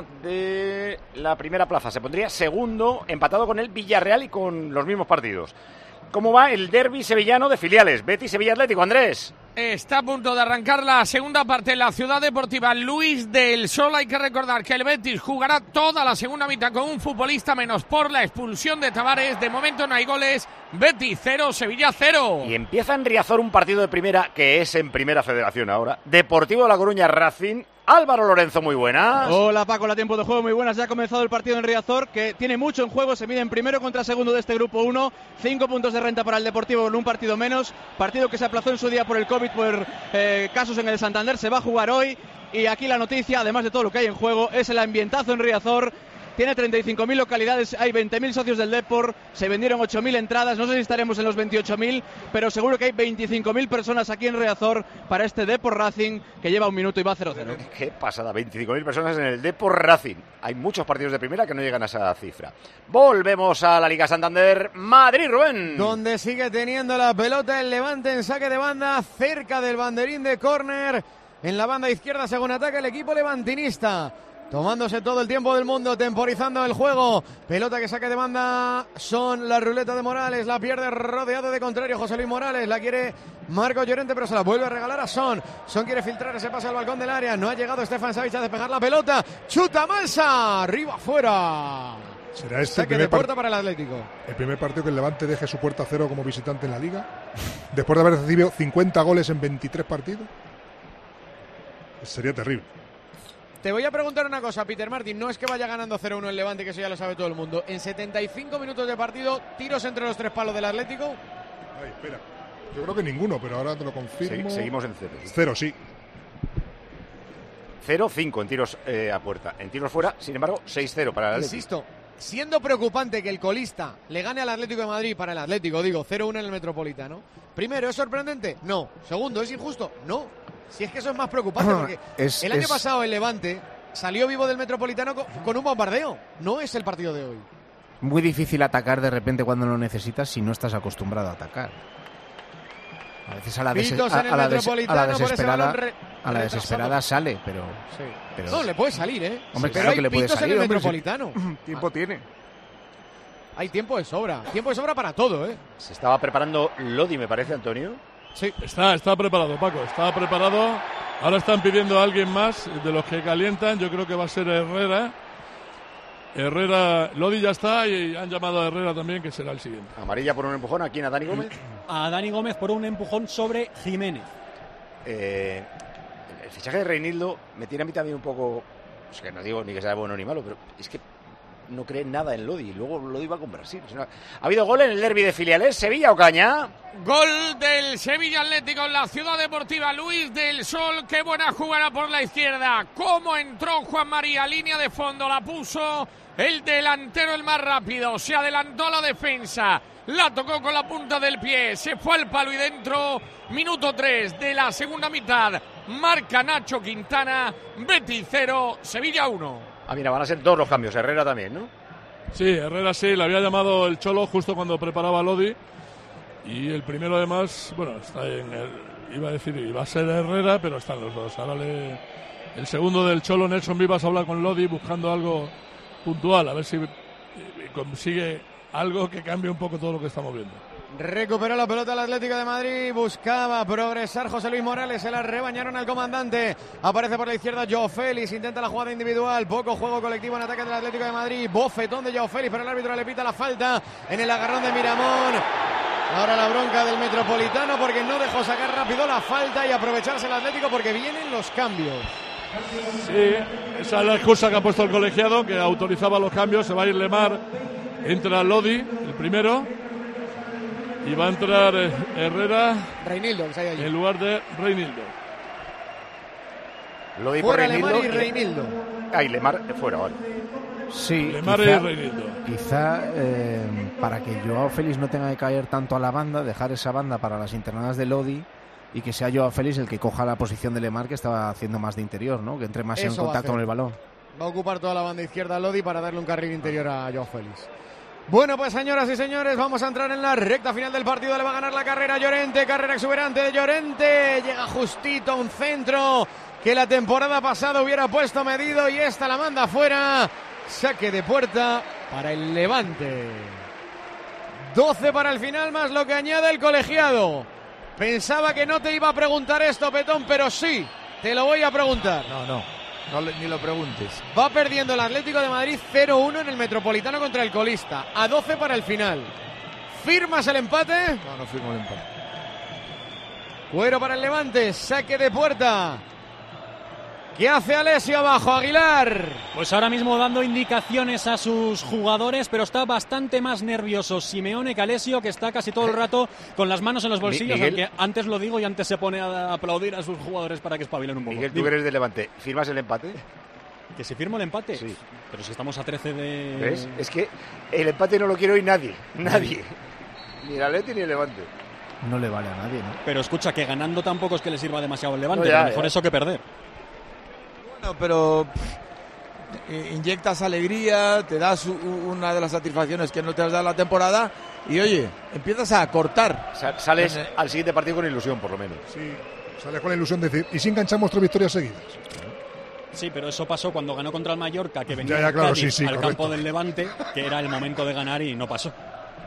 de la primera plaza. Se pondría segundo, empatado con el Villarreal y con los mismos partidos. ¿Cómo va el derbi sevillano de filiales? Betis Sevilla Atlético, Andrés. Está a punto de arrancar la segunda parte en la Ciudad Deportiva Luis del Sol. Hay que recordar que el Betis jugará toda la segunda mitad con un futbolista menos por la expulsión de Tavares. De momento no hay goles. Betis cero, Sevilla cero. Y empieza en Riazor un partido de primera que es en Primera Federación ahora. Deportivo de La Coruña Racing. Álvaro Lorenzo, muy buenas. Hola Paco, la tiempo de juego, muy buenas. Ya ha comenzado el partido en Riazor, que tiene mucho en juego. Se miden primero contra segundo de este grupo uno. Cinco puntos de renta para el Deportivo con un partido menos. Partido que se aplazó en su día por el COVID, por eh, casos en el Santander. Se va a jugar hoy. Y aquí la noticia, además de todo lo que hay en juego, es el ambientazo en Riazor. Tiene treinta y cinco mil localidades, hay veinte mil socios del Depor, se vendieron ocho mil entradas, no sé si estaremos en los veintiocho mil, pero seguro que hay veinticinco mil personas aquí en Riazor para este Depor Racing, que lleva un minuto y va cero cero. Qué pasada, veinticinco mil personas en el Depor Racing. Hay muchos partidos de primera que no llegan a esa cifra. Volvemos a la Liga Santander, Madrid, Rubén. Donde sigue teniendo la pelota el Levante en saque de banda, cerca del banderín de córner, en la banda izquierda según ataca el equipo levantinista. Tomándose todo el tiempo del mundo, temporizando el juego. Pelota que saque de banda, son la ruleta de Morales, la pierde rodeado de contrario José Luis Morales, la quiere Marco Llorente, pero se la vuelve a regalar a Son. Son quiere filtrar ese pase al balcón del área, no ha llegado Stefan Savic a despejar la pelota, chuta Malsa, arriba afuera. ¿Será este saque de puerta para el Atlético? El primer partido que el Levante deje su puerta a cero como visitante en la Liga, después de haber recibido cincuenta goles en veintitrés partidos. Sería terrible. Te voy a preguntar una cosa, Peter Martin. No es que vaya ganando cero uno el Levante, que eso ya lo sabe todo el mundo. En setenta y cinco minutos de partido, tiros entre los tres palos del Atlético. Ay, espera. Yo creo que ninguno, pero ahora te lo confirmo. Sí, seguimos en cero. Cero, sí. cero cinco en tiros eh, a puerta. En tiros fuera, sin embargo, seis cero para el Atlético. Insisto, siendo preocupante que el colista le gane al Atlético de Madrid, para el Atlético, digo, cero uno en el Metropolitano. Primero, ¿es sorprendente? No. Segundo, ¿es injusto? No. Si es que eso es más preocupante, porque es, el año es... pasado el Levante salió vivo del Metropolitano con, con un bombardeo. No es el partido de hoy. Muy difícil atacar de repente cuando lo necesitas si no estás acostumbrado a atacar. A veces a la, des- a, a la, des- a la desesperada, re- a la desesperada sale, pero, sí. pero... No, le puede salir, ¿eh? Hombre, sí, claro pero que le puede salir. En el hombre, Metropolitano. Si... Tiempo tiene. Hay tiempo de sobra, tiempo de sobra para todo, ¿eh? Se estaba preparando Lodi, me parece, Antonio. Sí. Está, está preparado, Paco, está preparado. Ahora están pidiendo a alguien más de los que calientan. Yo creo que va a ser Herrera. Herrera, Lodi ya está y han llamado a Herrera también, que será el siguiente. Amarilla por un empujón, ¿a quién? ¿A Dani Gómez? A Dani Gómez por un empujón sobre Jiménez. Eh, el fichaje de Reinildo me tiene a mí también un poco... O sea, no digo ni que sea bueno ni malo, pero es que no cree nada en Lodi. Luego Lodi va con Brasil. O sea, ¿ha habido gol en el derbi de filiales? ¿Sevilla o Caña? Gol del Sevilla Atlético en la Ciudad Deportiva Luis del Sol. Qué buena jugada por la izquierda. Cómo entró Juan María, línea de fondo, la puso el delantero el más rápido. Se adelantó a la defensa, la tocó con la punta del pie, se fue al palo y dentro. Minuto tres de la segunda mitad. Marca Nacho Quintana. Betis cero, Sevilla uno. Ah, mira, van a ser dos los cambios. Herrera también, ¿no? Sí, Herrera sí, le había llamado el Cholo justo cuando preparaba a Lodi. Y el primero además, bueno, está en el, iba a decir, iba a ser Herrera, pero están los dos. Ahora le, el segundo del Cholo, Nelson Vivas, habla con Lodi buscando algo puntual, a ver si consigue algo que cambie un poco todo lo que estamos viendo. Recuperó la pelota el Atlético de Madrid, buscaba progresar José Luis Morales, se la rebañaron al comandante, aparece por la izquierda Joao Félix, intenta la jugada individual, poco juego colectivo en ataque del Atlético de Madrid, bofetón de Joao Félix, pero el árbitro le pita la falta en el agarrón de Miramón. Ahora la bronca del Metropolitano porque no dejó sacar rápido la falta y aprovecharse el Atlético porque vienen los cambios. Sí, esa es la excusa que ha puesto el colegiado, que autorizaba los cambios. Se va a ir Lemar, entra Lodi, el primero, y va a entrar Herrera Reinildo, que en lugar de Reinildo. Lodi por fuera Reinildo. Lemar y Reinildo. Ay, Lemar fuera, vale. Sí, Lemar quizá, y Reinildo. quizá eh, para que Joao Félix no tenga que caer tanto a la banda, dejar esa banda para las internadas de Lodi y que sea Joao Félix el que coja la posición de Lemar, que estaba haciendo más de interior, ¿no? Que entre más Eso en contacto con el balón. Va a ocupar toda la banda izquierda Lodi para darle un carril interior a Joao Félix. Bueno, pues señoras y señores, vamos a entrar en la recta final del partido. Le va a ganar la carrera Llorente, carrera exuberante de Llorente. Llega justito a un centro que la temporada pasada hubiera puesto medido y esta la manda fuera. Saque de puerta para el Levante. doce para el final, más lo que añade el colegiado. Pensaba que no te iba a preguntar esto, Petón, pero sí, te lo voy a preguntar. No, no, no le, ni lo preguntes. Va perdiendo el Atlético de Madrid cero uno en el Metropolitano contra el colista. A doce para el final. ¿Firmas el empate? No, no firmo el empate. Cuero para el Levante, saque de puerta. ¿Qué hace Alessio abajo, Aguilar? Pues ahora mismo dando indicaciones a sus jugadores, pero está bastante más nervioso Simeone que Alessio, que está casi todo el rato con las manos en los bolsillos, Miguel, aunque antes lo digo y antes se pone a aplaudir a sus jugadores para que espabilen un poco. Miguel, tú que eres de Levante, ¿firmas el empate? ¿Que si firmo el empate? Sí. Pero si estamos a trece de... ¿Ves? Es que el empate no lo quiere hoy nadie, nadie. Ni el Atleti ni el Levante. No le vale a nadie, ¿no? Pero escucha, que ganando tampoco es que le sirva demasiado el Levante, No, ya, mejor ya. eso que perder. Bueno, pero pff, inyectas alegría, te das u- una de las satisfacciones que no te has dado la temporada y oye, empiezas a cortar. Sa- sales al siguiente partido con ilusión, por lo menos. Sí, sale con la ilusión de decir, ¿y si enganchamos tres victorias seguidas? Sí, pero eso pasó cuando ganó contra el Mallorca, que venía Ya, ya, claro, Cádiz sí, sí, al correcto. campo del Levante, que era el momento de ganar y no pasó.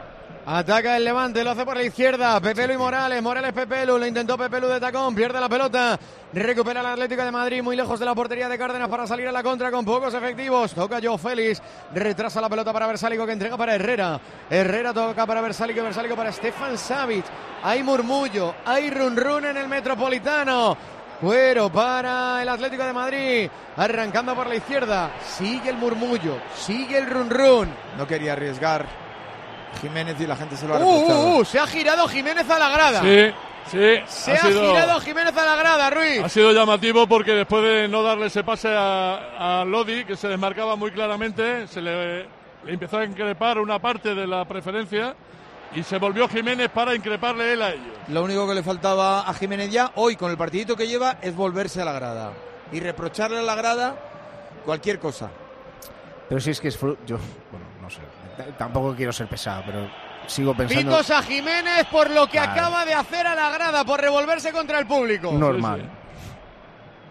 Ataca el Levante, lo hace por la izquierda. Pepelu y Morales. Morales, Pepelu. Lo intentó Pepelu de tacón. Pierde la pelota. Recupera el Atlético de Madrid muy lejos de la portería de Cárdenas para salir a la contra con pocos efectivos. Toca Joao Félix. Retrasa la pelota para Versálico que entrega para Herrera. Herrera toca para Versálico. Versálico para Stefan Savic. Hay murmullo. Hay run run en el Metropolitano. Cuero para el Atlético de Madrid. Arrancando por la izquierda. Sigue el murmullo. Sigue el run run. No quería arriesgar Jiménez y la gente se lo ha Uh, reprochado. uh, uh, se ha girado Jiménez a la grada. Sí, sí. Se ha, ha, sido, girado Jiménez a la grada, Ruiz. ha sido llamativo porque después de no darle ese pase a, a Lodi, que se desmarcaba muy claramente, se le, le empezó a increpar una parte de la preferencia y se volvió Jiménez para increparle él a ellos. Lo único que le faltaba a Jiménez ya, hoy con el partidito que lleva, es volverse a la grada. Y reprocharle a la grada cualquier cosa. Pero si es que es fru- yo, bueno, no sé, t- tampoco quiero ser pesado, pero sigo pensando Picos a Jiménez por lo que Claro. acaba de hacer a la grada, por revolverse contra el público. normal. Sí,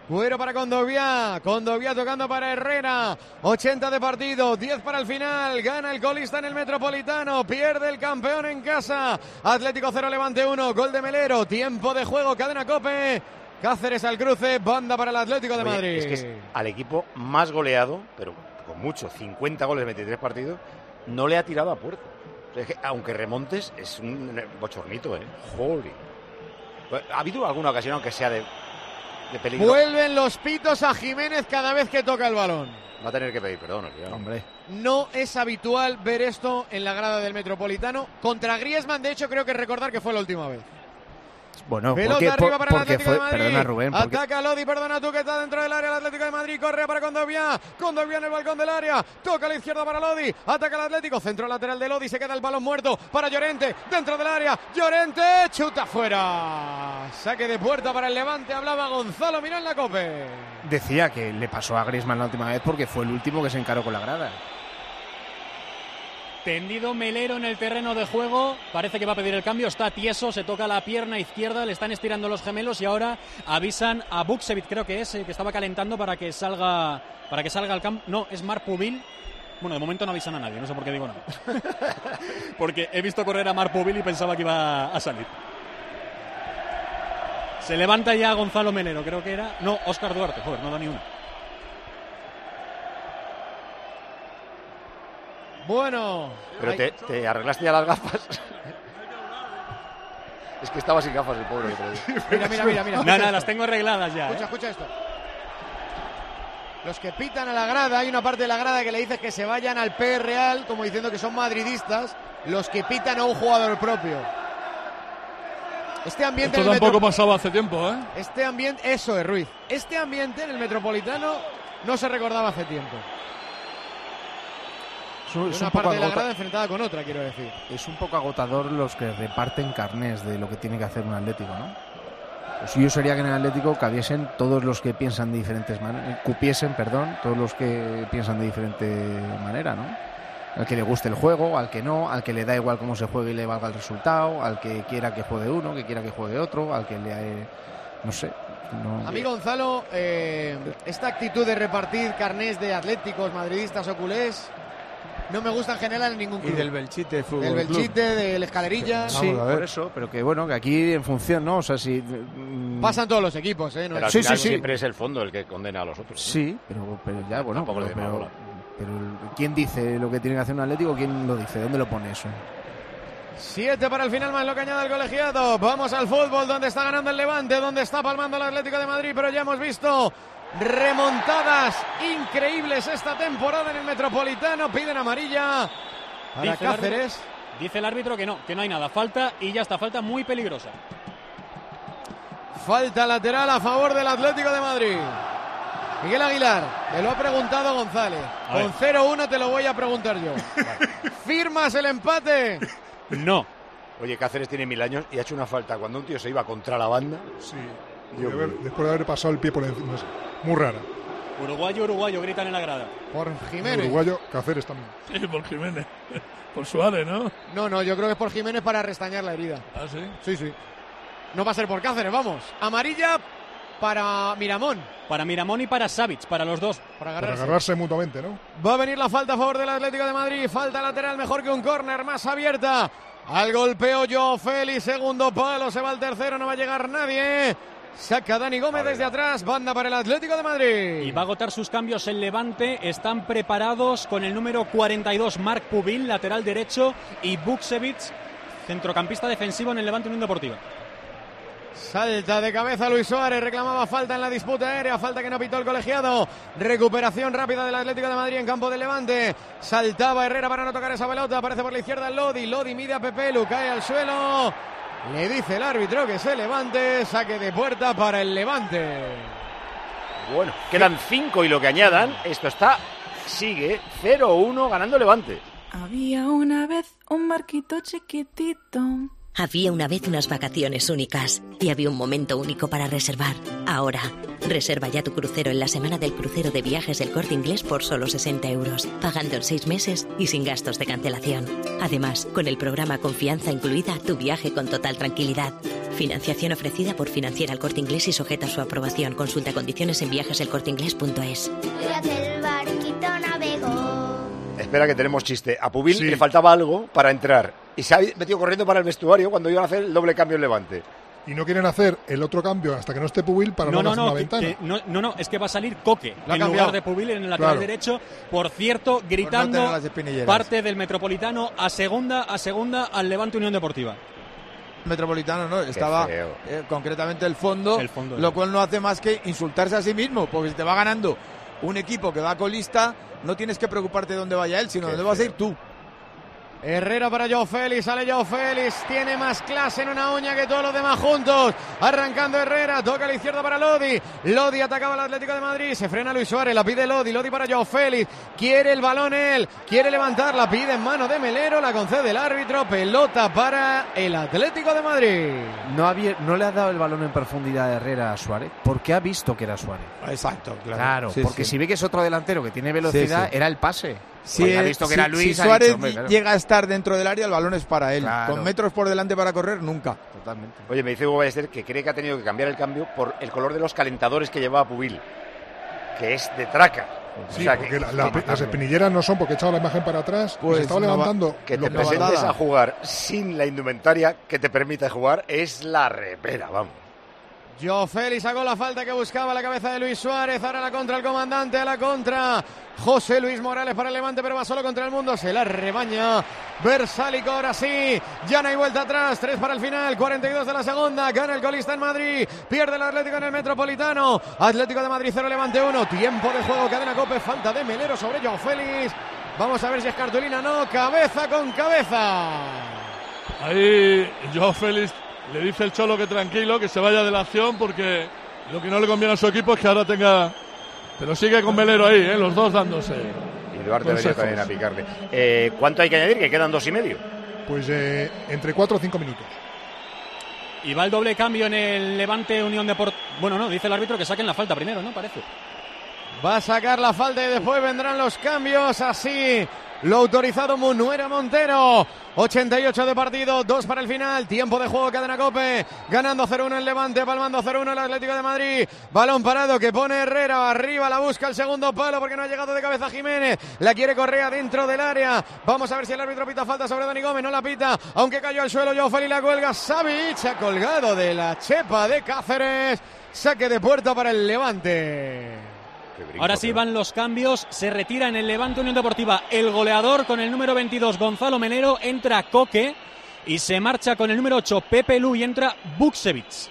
Cuero para Condovia, Condovia tocando para Herrera, ochenta de partido, diez para el final, gana el colista en el Metropolitano, pierde el campeón en casa, Atlético cero, Levante uno, gol de Melero, tiempo de juego, cadena COPE, Cáceres al cruce, banda para el Atlético de Oye, Madrid. Es que es al equipo más goleado, pero con mucho, cincuenta goles en veintitrés partidos, no le ha tirado a puerta. Es que, aunque remontes, es un bochornito, ¿eh? Joder. ¿Ha habido alguna ocasión, aunque sea de... de peligro? Vuelven los pitos a Jiménez cada vez que toca el balón. Va a tener que pedir perdón, ¿no? Hombre. No es habitual ver esto en la grada del Metropolitano. Contra Griezmann, de hecho, creo que recordar que fue la última vez. Bueno, pelota porque, arriba por, para el porque Atlético fue, de Madrid. perdona Rubén, porque... Ataca Lodi, perdona tú que está dentro del área el Atlético de Madrid, corre para Condovia, Condovia en el balcón del área, toca a la izquierda para Lodi, ataca el Atlético, centro lateral de Lodi, se queda el balón muerto para Llorente, dentro del área, Llorente, chuta fuera, saque de puerta para el Levante, hablaba Gonzalo Miró en la COPE. Decía que le pasó a Griezmann la última vez porque fue el último que se encaró con la grada. Tendido Melero en el terreno de juego, parece que va a pedir el cambio, está tieso, se toca la pierna izquierda, le están estirando los gemelos y ahora avisan a Buksevich, creo que es, que estaba calentando para que salga para que salga al campo. No, es Marc Pubil. Bueno, de momento no avisan a nadie, no sé por qué digo nada. Porque he visto correr a Marc Pubil y pensaba que iba a salir. Se levanta ya Gonzalo Melero, creo que era... No, Óscar Duarte, joder, no da ni una. Bueno. Pero te, te arreglaste ya las gafas. Es que estaba sin gafas el pobre. Mira, mira, mira, mira. Nada, las tengo arregladas ya. Escucha, ¿eh? escucha esto. Los que pitan a la grada, hay una parte de la grada que le dice que se vayan al P Real, como diciendo que son madridistas, los que pitan a un jugador propio. Este ambiente Esto en el tampoco metro... pasaba hace tiempo, ¿eh? Este ambiente, eso es Ruiz. Este ambiente en el Metropolitano no se recordaba hace tiempo. Es un, es una un parte poco de la agota... grada enfrentada con otra, quiero decir. Es un poco agotador los que reparten carnés de lo que tiene que hacer un Atlético, ¿no? Lo suyo sería que en el Atlético cabiesen todos los que piensan de diferentes maneras, cupiesen, perdón, todos los que piensan de diferente manera, ¿no? Al que le guste el juego, al que no, al que le da igual cómo se juegue y le valga el resultado, al que quiera que juegue uno, que quiera que juegue otro, al que le... Eh, no sé. No... A mí, Gonzalo, eh, esta actitud de repartir carnés de atléticos, madridistas o culés, no me gusta en general en ningún club. Y del Belchite Fútbol Del Belchite, Club. del Escalerilla. Sí, por eso, pero que bueno, que aquí en función, ¿no? O sea, si... Mm... Pasan todos los equipos, ¿eh? No pero al sí, final sí, sí. siempre es el fondo el que condena a los otros, ¿no? Sí, pero, pero ya, bueno, Tampoco pero, le demos pero, bola. pero ¿quién dice lo que tiene que hacer un Atlético? ¿Quién lo dice? ¿Dónde lo pone eso? Siete para el final, más lo que añade el colegiado. Vamos al fútbol, donde está ganando el Levante, donde está palmando el Atlético de Madrid, pero ya hemos visto remontadas increíbles esta temporada en el Metropolitano. Piden amarilla para Dice el Cáceres. árbitro, dice el árbitro que no, que no hay nada. Falta y ya está, falta muy peligrosa. Falta lateral a favor del Atlético de Madrid. Miguel Aguilar, te lo ha preguntado González. A Con cero uno te lo voy a preguntar yo. ¿Firmas el empate? No. Oye, Cáceres tiene mil años y ha hecho una falta cuando un tío se iba contra la banda. Sí. Dios De haber- mío. después de haber pasado el pie por encima. Es muy rara. Uruguayo, uruguayo, gritan en la grada. Por Jiménez. Uruguayo, Cáceres también. Sí, por Jiménez. Por Suárez, ¿no? No, no, yo creo que es por Jiménez para restañar la herida. Ah, sí. Sí, sí. No va a ser por Cáceres, vamos. Amarilla para Miramón. Para Miramón y para Savic, para los dos. Para Para agarrarse. agarrarse mutuamente, ¿no? Va a venir la falta a favor del Atlético de Madrid. Falta lateral mejor que un córner, más abierta. Al golpeo Joao Félix, segundo palo, se va al tercero, no va a llegar nadie. Saca Dani Gómez desde atrás, banda para el Atlético de Madrid. Y va a agotar sus cambios el Levante. Están preparados con el número cuarenta y dos, Marc Pubil, lateral derecho, y Buksevich, centrocampista defensivo en el Levante Unión Deportiva. Salta de cabeza Luis Suárez, reclamaba falta en la disputa aérea, falta que no pitó el colegiado. Recuperación rápida del Atlético de Madrid en campo del Levante. Saltaba Herrera para no tocar esa pelota, aparece por la izquierda Lodi, Lodi mide a Pepelu, cae al suelo. Le dice el árbitro que se levante, saque de puerta para el Levante. Bueno, quedan cinco y lo que añadan, esto está, sigue cero uno ganando Levante. Había una vez un barquito chiquitito. Había una vez unas vacaciones únicas y había un momento único para reservar. Ahora, reserva ya tu crucero en la semana del crucero de viajes del Corte Inglés por solo sesenta euros, pagando en seis meses y sin gastos de cancelación. Además, con el programa Confianza incluida, tu viaje con total tranquilidad. Financiación ofrecida por Financiera El Corte Inglés y sujeta a su aprobación. Consulta condiciones en viajes el corte inglés punto es. El barquito navegó. Espera que tenemos chiste. A Pubil Sí. le faltaba algo para entrar y se ha metido corriendo para el vestuario cuando iban a hacer el doble cambio en Levante. Y no quieren hacer el otro cambio hasta que no esté Pubil para No, no, no, hacer no, una que- ventana. que no, no, no, es que va a salir Coque Lo ha en cambiado. lugar de Pubil en el lateral Claro. derecho. Por cierto, tener gritando las espinilleras. parte del Metropolitano a segunda, a segunda al Levante Unión Deportiva. Metropolitano, ¿no? Estaba feo. eh, concretamente el fondo, El fondo, lo sí. cual no hace más que insultarse a sí mismo, porque si te va ganando un equipo que va colista, no tienes que preocuparte de dónde vaya él, sino Qué dónde vas a ir feo. tú. Herrera para Joao Félix, sale Joao Félix, tiene más clase en una uña que todos los demás juntos. Arrancando Herrera, toca a la izquierda para Lodi. Lodi atacaba al Atlético de Madrid, se frena Luis Suárez, la pide Lodi, Lodi para Joao Félix. Quiere el balón él, quiere levantar, la pide en mano de Melero, la concede el árbitro, pelota para el Atlético de Madrid. No, había, no le ha dado el balón en profundidad a Herrera a Suárez porque ha visto que era Suárez. Exacto, claro. Claro, Sí, porque sí. si ve que es otro delantero que tiene velocidad, Sí, sí. era el pase. Si, Porque ha él- visto que si- era Luis, si ha Suárez dicho, hombre, claro. llega a estar dentro del área, el balón es para él. Claro. Con metros por delante para correr, nunca. Totalmente. Oye, me dice Hugo Ballester que cree que ha tenido que cambiar el cambio por el color de los calentadores que llevaba Pubil, que es de traca. Sí, O sea, porque que, la- la- que- las espinilleras no son porque he echado la imagen para atrás y Pues se estaba una ba- levantando. que lo te que- presentes bandada. a jugar sin la indumentaria que te permite jugar es la repera, vamos. Joao Félix sacó la falta que buscaba la cabeza de Luis Suárez. Ahora la contra el comandante, a la contra José Luis Morales para el Levante, pero va solo contra el mundo. Se la rebaña Versálico, ahora sí. Ya no hay vuelta atrás. Tres para el final. cuarenta y dos de la segunda. Gana el colista en Madrid. Pierde el Atlético en el Metropolitano. Atlético de Madrid cero, Levante uno. Tiempo de juego. Cadena Cope. Falta de Melero sobre Joao Félix. Vamos a ver si es cartulina o no. Cabeza con cabeza. Ahí Joao Félix le dice el Cholo que tranquilo, que se vaya de la acción porque lo que no le conviene a su equipo es que ahora tenga... Pero sigue con Melero ahí, ¿eh? Los dos dándose. Y Duarte debería consejos. también a picarle. Eh, ¿Cuánto hay que añadir? Que quedan dos y medio. Pues eh, entre cuatro o cinco minutos. Y va el doble cambio en el Levante Unión Deportiva. Bueno, no, dice el árbitro que saquen la falta primero, ¿no? Parece. Va a sacar la falta y después vendrán los cambios. Así lo autorizado Munuera Montero. ochenta y ocho de partido, dos para el final. Tiempo de juego, Cadena Cope. Ganando cero uno el Levante, palmando cero uno el Atlético de Madrid. Balón parado que pone Herrera. Arriba la busca el segundo palo porque no ha llegado de cabeza Jiménez. La quiere Correa dentro del área. Vamos a ver si el árbitro pita falta sobre Dani Gómez. No la pita, aunque cayó al suelo. Joao Félix la cuelga. Savic ha colgado de la chepa de Cáceres. Saque de puerta para el Levante. Ahora sí van los cambios, se retira en el Levante Unión Deportiva el goleador con el número veintidós Gonzalo Melero, entra Coque y se marcha con el número ocho Pepe Lu y entra Buksevich.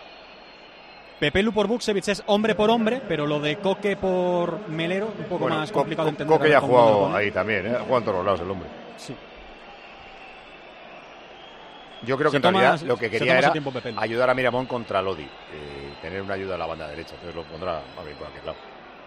Pepe Lu por Buksevich es hombre por hombre, pero lo de Coque por Melero un poco Bueno, más Co- complicado de Co- entender. Coque ya ha a ver cómo lo jugado pone. ahí también, ¿eh? Ha jugado en todos los lados el hombre. Sí. Yo creo que Se en toma- realidad lo que se quería toma su era tiempo Pepe Lu. ayudar a Miramón contra Lodi, eh, tener una ayuda a la banda derecha, entonces lo pondrá a ver por aquel lado.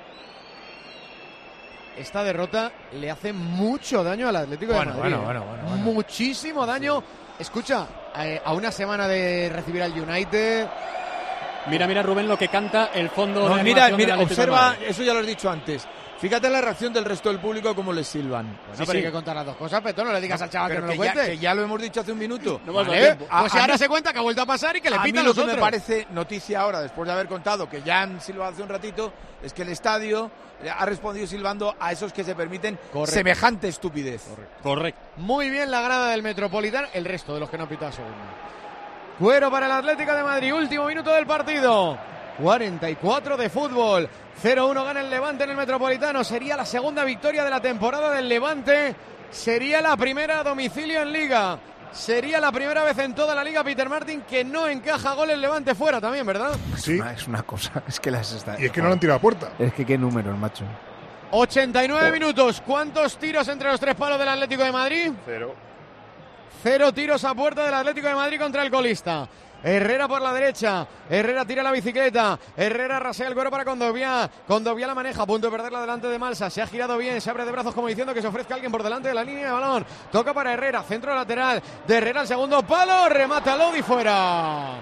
Esta derrota le hace mucho daño al Atlético Bueno, de Madrid. bueno, bueno, bueno, bueno. Muchísimo daño. Escucha, eh, a una semana de recibir al United. Mira, mira Rubén lo que canta el fondo No, de mira, animación del mira, Atlético de observa, Madrid. eso ya lo has dicho antes. Fíjate la reacción del resto del público como les silban. Bueno, Sí, pero sí. hay que contar las dos cosas, pero no le digas al chaval que Pero no lo que ya, cuente. que ya lo hemos dicho hace un minuto. No me has dado ¿Vale? tiempo. Pues A- a ahora mí- se cuenta que ha vuelto a pasar y que le a mí pitan lo los que otros. me parece noticia ahora, después de haber contado que ya han silbado hace un ratito, es que el estadio ha respondido silbando a esos que se permiten Correcto. semejante estupidez. Correcto. Muy bien la grada del Metropolitano. El resto de los que no han pitado segundo. Cuero para el Atlético de Madrid. Último minuto del partido. cuarenta y cuatro de fútbol. cero uno gana el Levante en el Metropolitano. Sería la segunda victoria de la temporada del Levante. Sería la primera a domicilio en Liga. Sería la primera vez en toda la Liga, Peter Martin, que no encaja gol el Levante fuera también, ¿verdad? Sí. Es una, es una cosa, es que las está. Y es que no lo han tirado a puerta. Es que qué números, macho. ochenta y nueve minutos. ¿Cuántos tiros entre los tres palos del Atlético de Madrid? Cero. Cero tiros a puerta del Atlético de Madrid contra el colista. Herrera por la derecha. Herrera tira la bicicleta. Herrera rasea el cuero para Condovia. Condovia la maneja. A punto de perderla delante de Malsa. Se ha girado bien. Se abre de brazos como diciendo que se ofrezca alguien por delante de la línea de balón. Toca para Herrera. Centro lateral de Herrera al segundo palo. Remata Lodi fuera.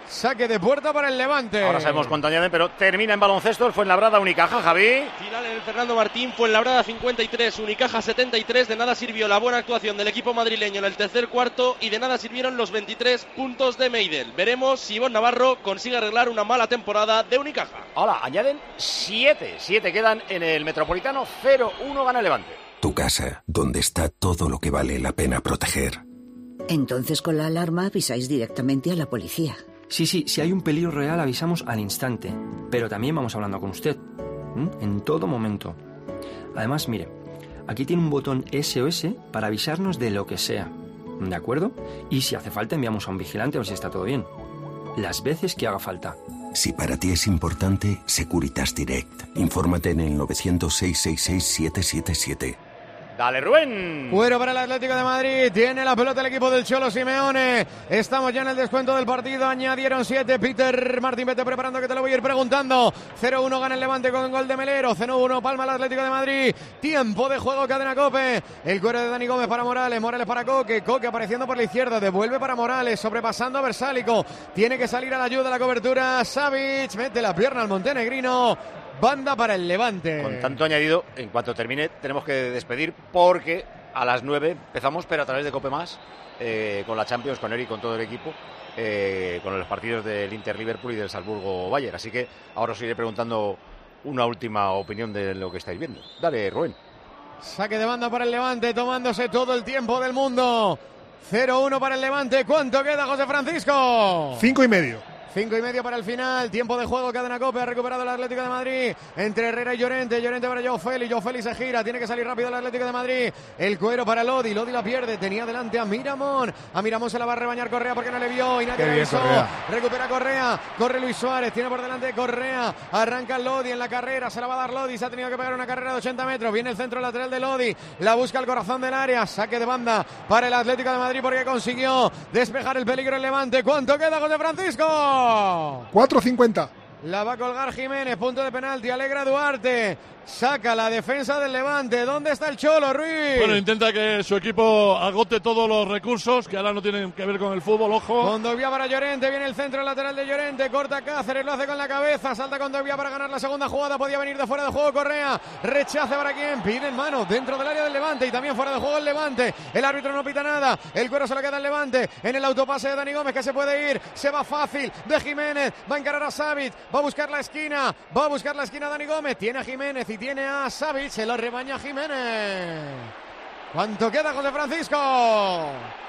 Saque de puerta para el Levante. Ahora sabemos cuánto añaden, pero termina en baloncesto el Fuenlabrada Unicaja, Javi. Final en el Fernando Martín, Fuenlabrada cincuenta y tres, Unicaja setenta y tres. De nada sirvió la buena actuación del equipo madrileño en el tercer cuarto y de nada sirvieron los veintitrés puntos de Meidel. Veremos si Ivonne Navarro consigue arreglar una mala temporada de Unicaja. Ahora añaden siete. siete quedan en el Metropolitano. cero uno gana el Levante. Tu casa, donde está todo lo que vale la pena proteger. Entonces con la alarma avisáis directamente a la policía. Sí, sí, si hay un peligro real avisamos al instante, pero también vamos hablando con usted, ¿m? En todo momento. Además, mire, aquí tiene un botón S O S para avisarnos de lo que sea, ¿de acuerdo? Y si hace falta enviamos a un vigilante a ver si está todo bien. Las veces que haga falta. Si para ti es importante, Securitas Direct. Infórmate en el novecientos, seiscientos sesenta y seis, siete siete siete. Dale, Rubén. Fuera para el Atlético de Madrid. Tiene la pelota el equipo del Cholo Simeone. Estamos ya en el descuento del partido. Añadieron siete. Peter Martín, vete preparando que te lo voy a ir preguntando. cero uno gana el Levante con gol de Melero. cero uno palma el Atlético de Madrid. Tiempo de juego, cadena Cope. El cuero de Dani Gómez para Morales. Morales para Coque. Coque apareciendo por la izquierda. Devuelve para Morales. Sobrepasando a Versálico. Tiene que salir a la ayuda, a la cobertura. Savic. Mete la pierna al montenegrino. Banda para el Levante. Con tanto añadido, en cuanto termine, tenemos que despedir porque a las nueve empezamos, pero a través de Cope Más, eh, con la Champions, con Eric, con todo el equipo, eh, con los partidos del Inter-Liverpool y del Salzburgo-Bayern. Así que ahora os iré preguntando una última opinión de lo que estáis viendo. Dale, Rubén. Saque de banda para el Levante, tomándose todo el tiempo del mundo. cero uno para el Levante. ¿Cuánto queda, José Francisco? Cinco y medio. Cinco y medio para el final. Tiempo de juego, cadena Cope. Ha recuperado el Atlético de Madrid. Entre Herrera y Llorente. Llorente para Joao Félix. Joao Félix se gira. Tiene que salir rápido el Atlético de Madrid. El cuero para Lodi. Lodi la pierde. Tenía delante a Miramón. A Miramón se la va a rebañar Correa porque no le vio y nadie le avisó. Recupera Correa. Corre Luis Suárez. Tiene por delante Correa. Arranca Lodi en la carrera. Se la va a dar Lodi. Se ha tenido que pegar una carrera de ochenta metros. Viene el centro lateral de Lodi. La busca el corazón del área. Saque de banda para el Atlético de Madrid porque consiguió despejar el peligro el Levante. ¿Cuánto queda, José Francisco? cuatro cincuenta. La va a colgar Jiménez, punto de penalti, alegra Duarte, saca la defensa del Levante. ¿Dónde está el Cholo, Ruiz? Bueno, intenta que su equipo agote todos los recursos, que ahora no tienen que ver con el fútbol, ojo. Con Dogbia para Llorente, viene el centro lateral de Llorente, corta Cáceres, lo hace con la cabeza, salta con Dogbia para ganar la segunda jugada, podía venir de fuera de juego Correa, rechace para quien, pide en mano, dentro del área del Levante y también fuera de juego el Levante. El árbitro no pita nada, el cuero se lo queda al Levante, en el autopase de Dani Gómez que se puede ir, se va fácil, de Jiménez, va a encarar a Savic, va a buscar la esquina, va a buscar la esquina Dani Gómez, tiene a Jiménez y tiene a Savic, se lo rebaña Jiménez. ¿Cuánto queda, José Francisco?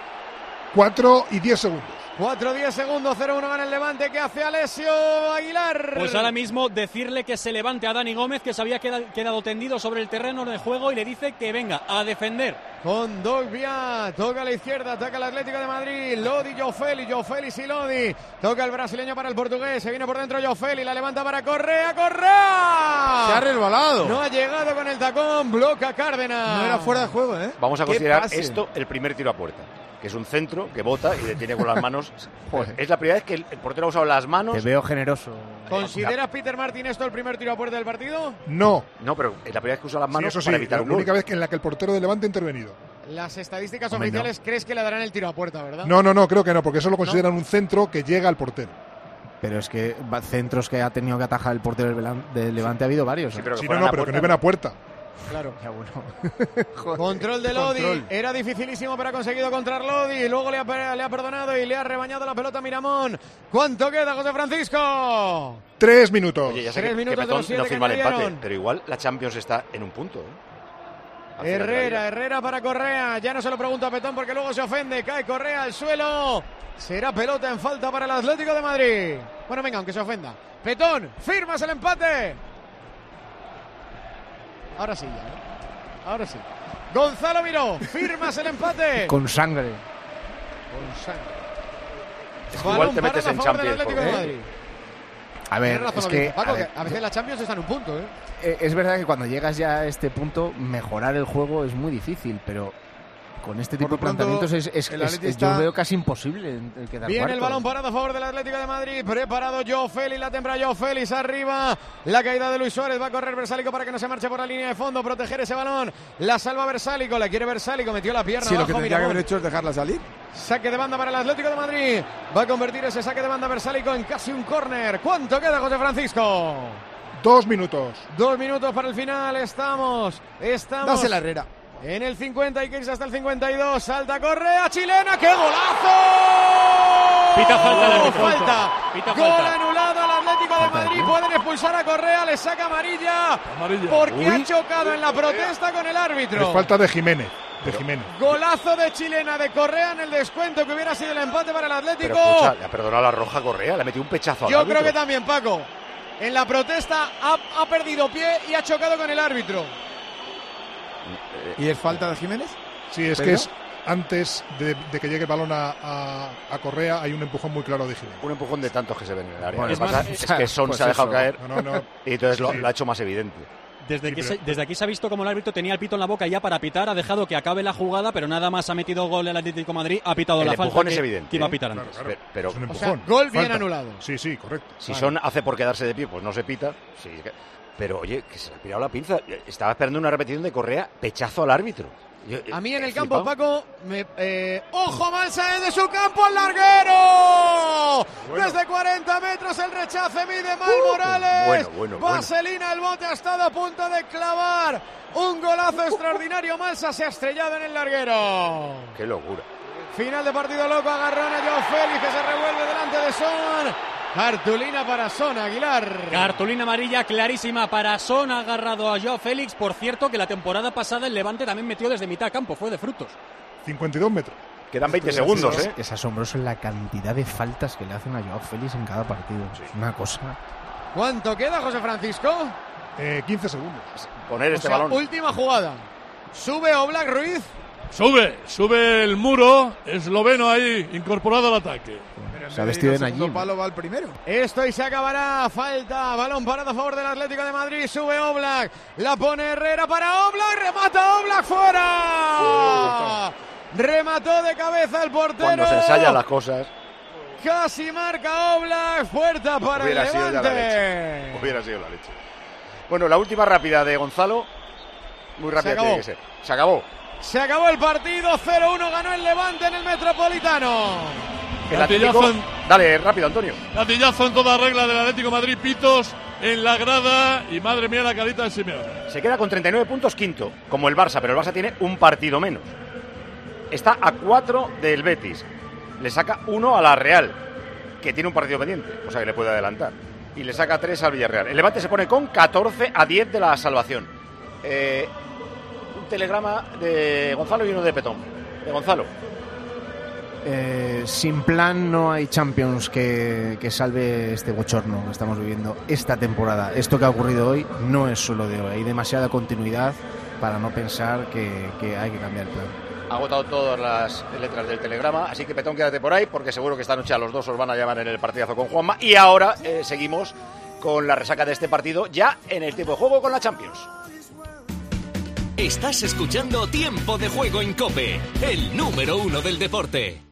cuatro y diez segundos. cuatro diez segundos, cero uno gana el Levante. ¿Qué hace Alessio Aguilar? Pues ahora mismo decirle que se levante a Dani Gómez, que se había quedado tendido sobre el terreno de juego, y le dice que venga a defender. Con Dogbia, toca a la izquierda, ataca el Atlético de Madrid, Lodi, Joao Félix, Joao Félix y Lodi, toca el brasileño para el portugués, se viene por dentro Joao Félix, la levanta para Correa, ¡Correa! Se ha resbalado. No ha llegado con el tacón, bloca Cárdenas. No era fuera de juego, ¿eh? Vamos a considerar esto el primer tiro a puerta, que es un centro que bota y detiene con las manos. Es la primera vez que el, el portero ha usado las manos. Te veo generoso. ¿Consideras, Peter Martín, esto el primer tiro a puerta del partido? No. No, pero es la primera vez que usa las manos sí, eso sí, para evitar la un gol. única vez en la que el portero de Levante ha intervenido. Las estadísticas Hombre, oficiales no. crees que le darán el tiro a puerta, ¿verdad? No, no, no, creo que no, porque eso lo consideran ¿No? un centro que llega al portero. Pero es que centros que ha tenido que atajar el portero del Levante ha habido varios. Sí, pero que sí, no, no, pero que no iban a puerta. Claro. Ya, bueno. Joder, control de Lodi. Control. Era dificilísimo, pero ha conseguido controlar Lodi. Luego le ha, le ha perdonado y le ha rebañado la pelota a Miramón. ¿Cuánto queda, José Francisco? Tres minutos. Oye, ya sé Tres que, minutos que Petón de los no firma el empate, añadieron. pero igual la Champions está en un punto, ¿eh? Herrera, Herrera para Correa. Ya no se lo pregunto a Petón porque luego se ofende. Cae Correa al suelo. Será pelota en falta para el Atlético de Madrid. Bueno, venga, aunque se ofenda. Petón, firmas el empate. Ahora sí, ya, ¿eh? Ahora sí. Gonzalo Miró, firmas el empate. Con sangre. Con sangre. Es que igual te metes en Champions. ¿Eh? A ver, es que, Paco, a ver, que a veces la Champions está en un punto, ¿eh? Es verdad que cuando llegas ya a este punto, mejorar el juego es muy difícil, pero con este tipo de planteamientos es, es, es, es yo veo casi imposible el quedar Viene cuarto. El balón parado a favor del Atlético de Madrid, preparado Joao Félix, la tempra Joao Félix arriba, la caída de Luis Suárez, va a correr Versálico para que no se marche por la línea de fondo, proteger ese balón, la salva Versálico, la quiere Versálico, metió la pierna sí, abajo, lo que tendría Miramón. que haber hecho es dejarla salir. Saque de banda para el Atlético de Madrid. Va a convertir ese saque de banda Versálico en casi un córner. ¿Cuánto queda, José Francisco? Dos minutos. Dos minutos para el final. Estamos. Estamos. Dase la Herrera. En el cincuenta y que irse hasta el cincuenta y dos. Salta Correa, chilena. ¡Qué golazo! Pita falta el árbitro. Falta. Pita Gol falta. anulado al Atlético de Madrid. Pueden expulsar a Correa. Le saca amarilla. Amarilla. Porque Uy. ha chocado en la protesta con el árbitro. Es falta de Jiménez. De Jiménez. Golazo de chilena de Correa en el descuento que hubiera sido el empate para el Atlético. Pero escucha, le ha perdonado la roja a Correa, le ha metido un pechazo al Yo árbitro. creo que también, Paco. En la protesta ha, ha perdido pie y ha chocado con el árbitro. ¿Y es falta de Jiménez? Sí, es ¿Pedro? que es antes de, de que llegue el balón a, a, a Correa, hay un empujón muy claro de Jiménez. Un empujón de tantos que se ven en el área. Bueno, Lo es que pasa más- es que Son pues se ha dejado eso. caer No, no, no. y entonces Sí, lo, sí. lo ha hecho más evidente. Desde, Sí, que pero- se, desde aquí se ha visto como el árbitro tenía el pito en la boca ya para pitar, ha dejado que acabe la jugada, pero nada más ha metido gol el Atlético de Madrid, ha pitado El la empujón falta es que, evidente, que iba a ¿eh? pitar Claro, antes. claro. Pero Es un O sea, empujón. gol bien Falta. anulado. Sí, sí, correcto. Si Vale. Son hace por quedarse de pie, pues no se pita. Sí, que- pero oye, que se le ha pirado la pinza. Estaba esperando una repetición de Correa, pechazo al árbitro. Yo- A mí en he el campo, flipado. Paco, me, eh, ¡ojo, Malsa desde su campo al larguero! Bueno. Desde cuarenta metros el rechace mide Mal Uh, Morales. bueno, bueno, bueno. Vaselina, el bote ha estado a punto de clavar. Un golazo extraordinario. Malsa se ha estrellado en el larguero. Qué locura. Final de partido loco, agarrón a Joao Félix que se revuelve delante de Son. Cartulina para Son, Aguilar. Cartulina amarilla clarísima para Son, ha agarrado a Joao Félix. Por cierto, que la temporada pasada el Levante también metió desde mitad de campo, fue de frutos. cincuenta y dos metros. Quedan veinte segundos, es, ¿eh? es asombroso la cantidad de faltas que le hacen a Joao Félix en cada partido. Es una cosa. ¿Cuánto queda, José Francisco? Eh, quince segundos. Poner O este sea, balón. última jugada. Sube Oblak Ruiz. Sube, sube el muro, esloveno ahí, incorporado al ataque. Se ha vestido de El segundo Najim. palo va al primero. Esto y se acabará. Falta. Balón parado a favor del Atlético de Madrid. Sube Oblak. La pone Herrera para Oblak. Remata Oblak fuera. Remató de cabeza el portero. Cuando se ensayan las cosas, Casi marca Oblak. Puerta para el hubiera sido ya la Levante. leche. Hubiera sido la leche. Bueno, la última rápida de Gonzalo. Muy rápida acabó. tiene que ser. Se acabó. Se acabó el partido. cero uno ganó el Levante en el Metropolitano. El Latillazo Atlético... en- Dale, rápido, Antonio. Latillazo en toda regla del Atlético de Madrid, pitos en la grada y madre mía la carita de Simeone. Se queda con treinta y nueve puntos quinto, como el Barça, pero el Barça tiene un partido menos. Está a cuatro del Betis. Le saca uno a la Real, que tiene un partido pendiente, o sea que le puede adelantar. Y le saca tres al Villarreal. El Levante se pone con catorce a diez de la salvación. Eh, un telegrama de Gonzalo y uno de Petón. De Gonzalo. Eh, sin plan no hay Champions que, que salve este bochorno que estamos viviendo esta temporada. Esto que ha ocurrido hoy no es solo de hoy. Hay demasiada continuidad para no pensar que, que hay que cambiar el plan. Ha agotado todas las letras del telegrama, así que Petón, quédate por ahí, porque seguro que esta noche a los dos os van a llamar en el partidazo con Juanma. Y ahora eh, seguimos con la resaca de este partido, ya en el tiempo de juego con la Champions. Estás escuchando Tiempo de Juego en COPE, el número uno del deporte.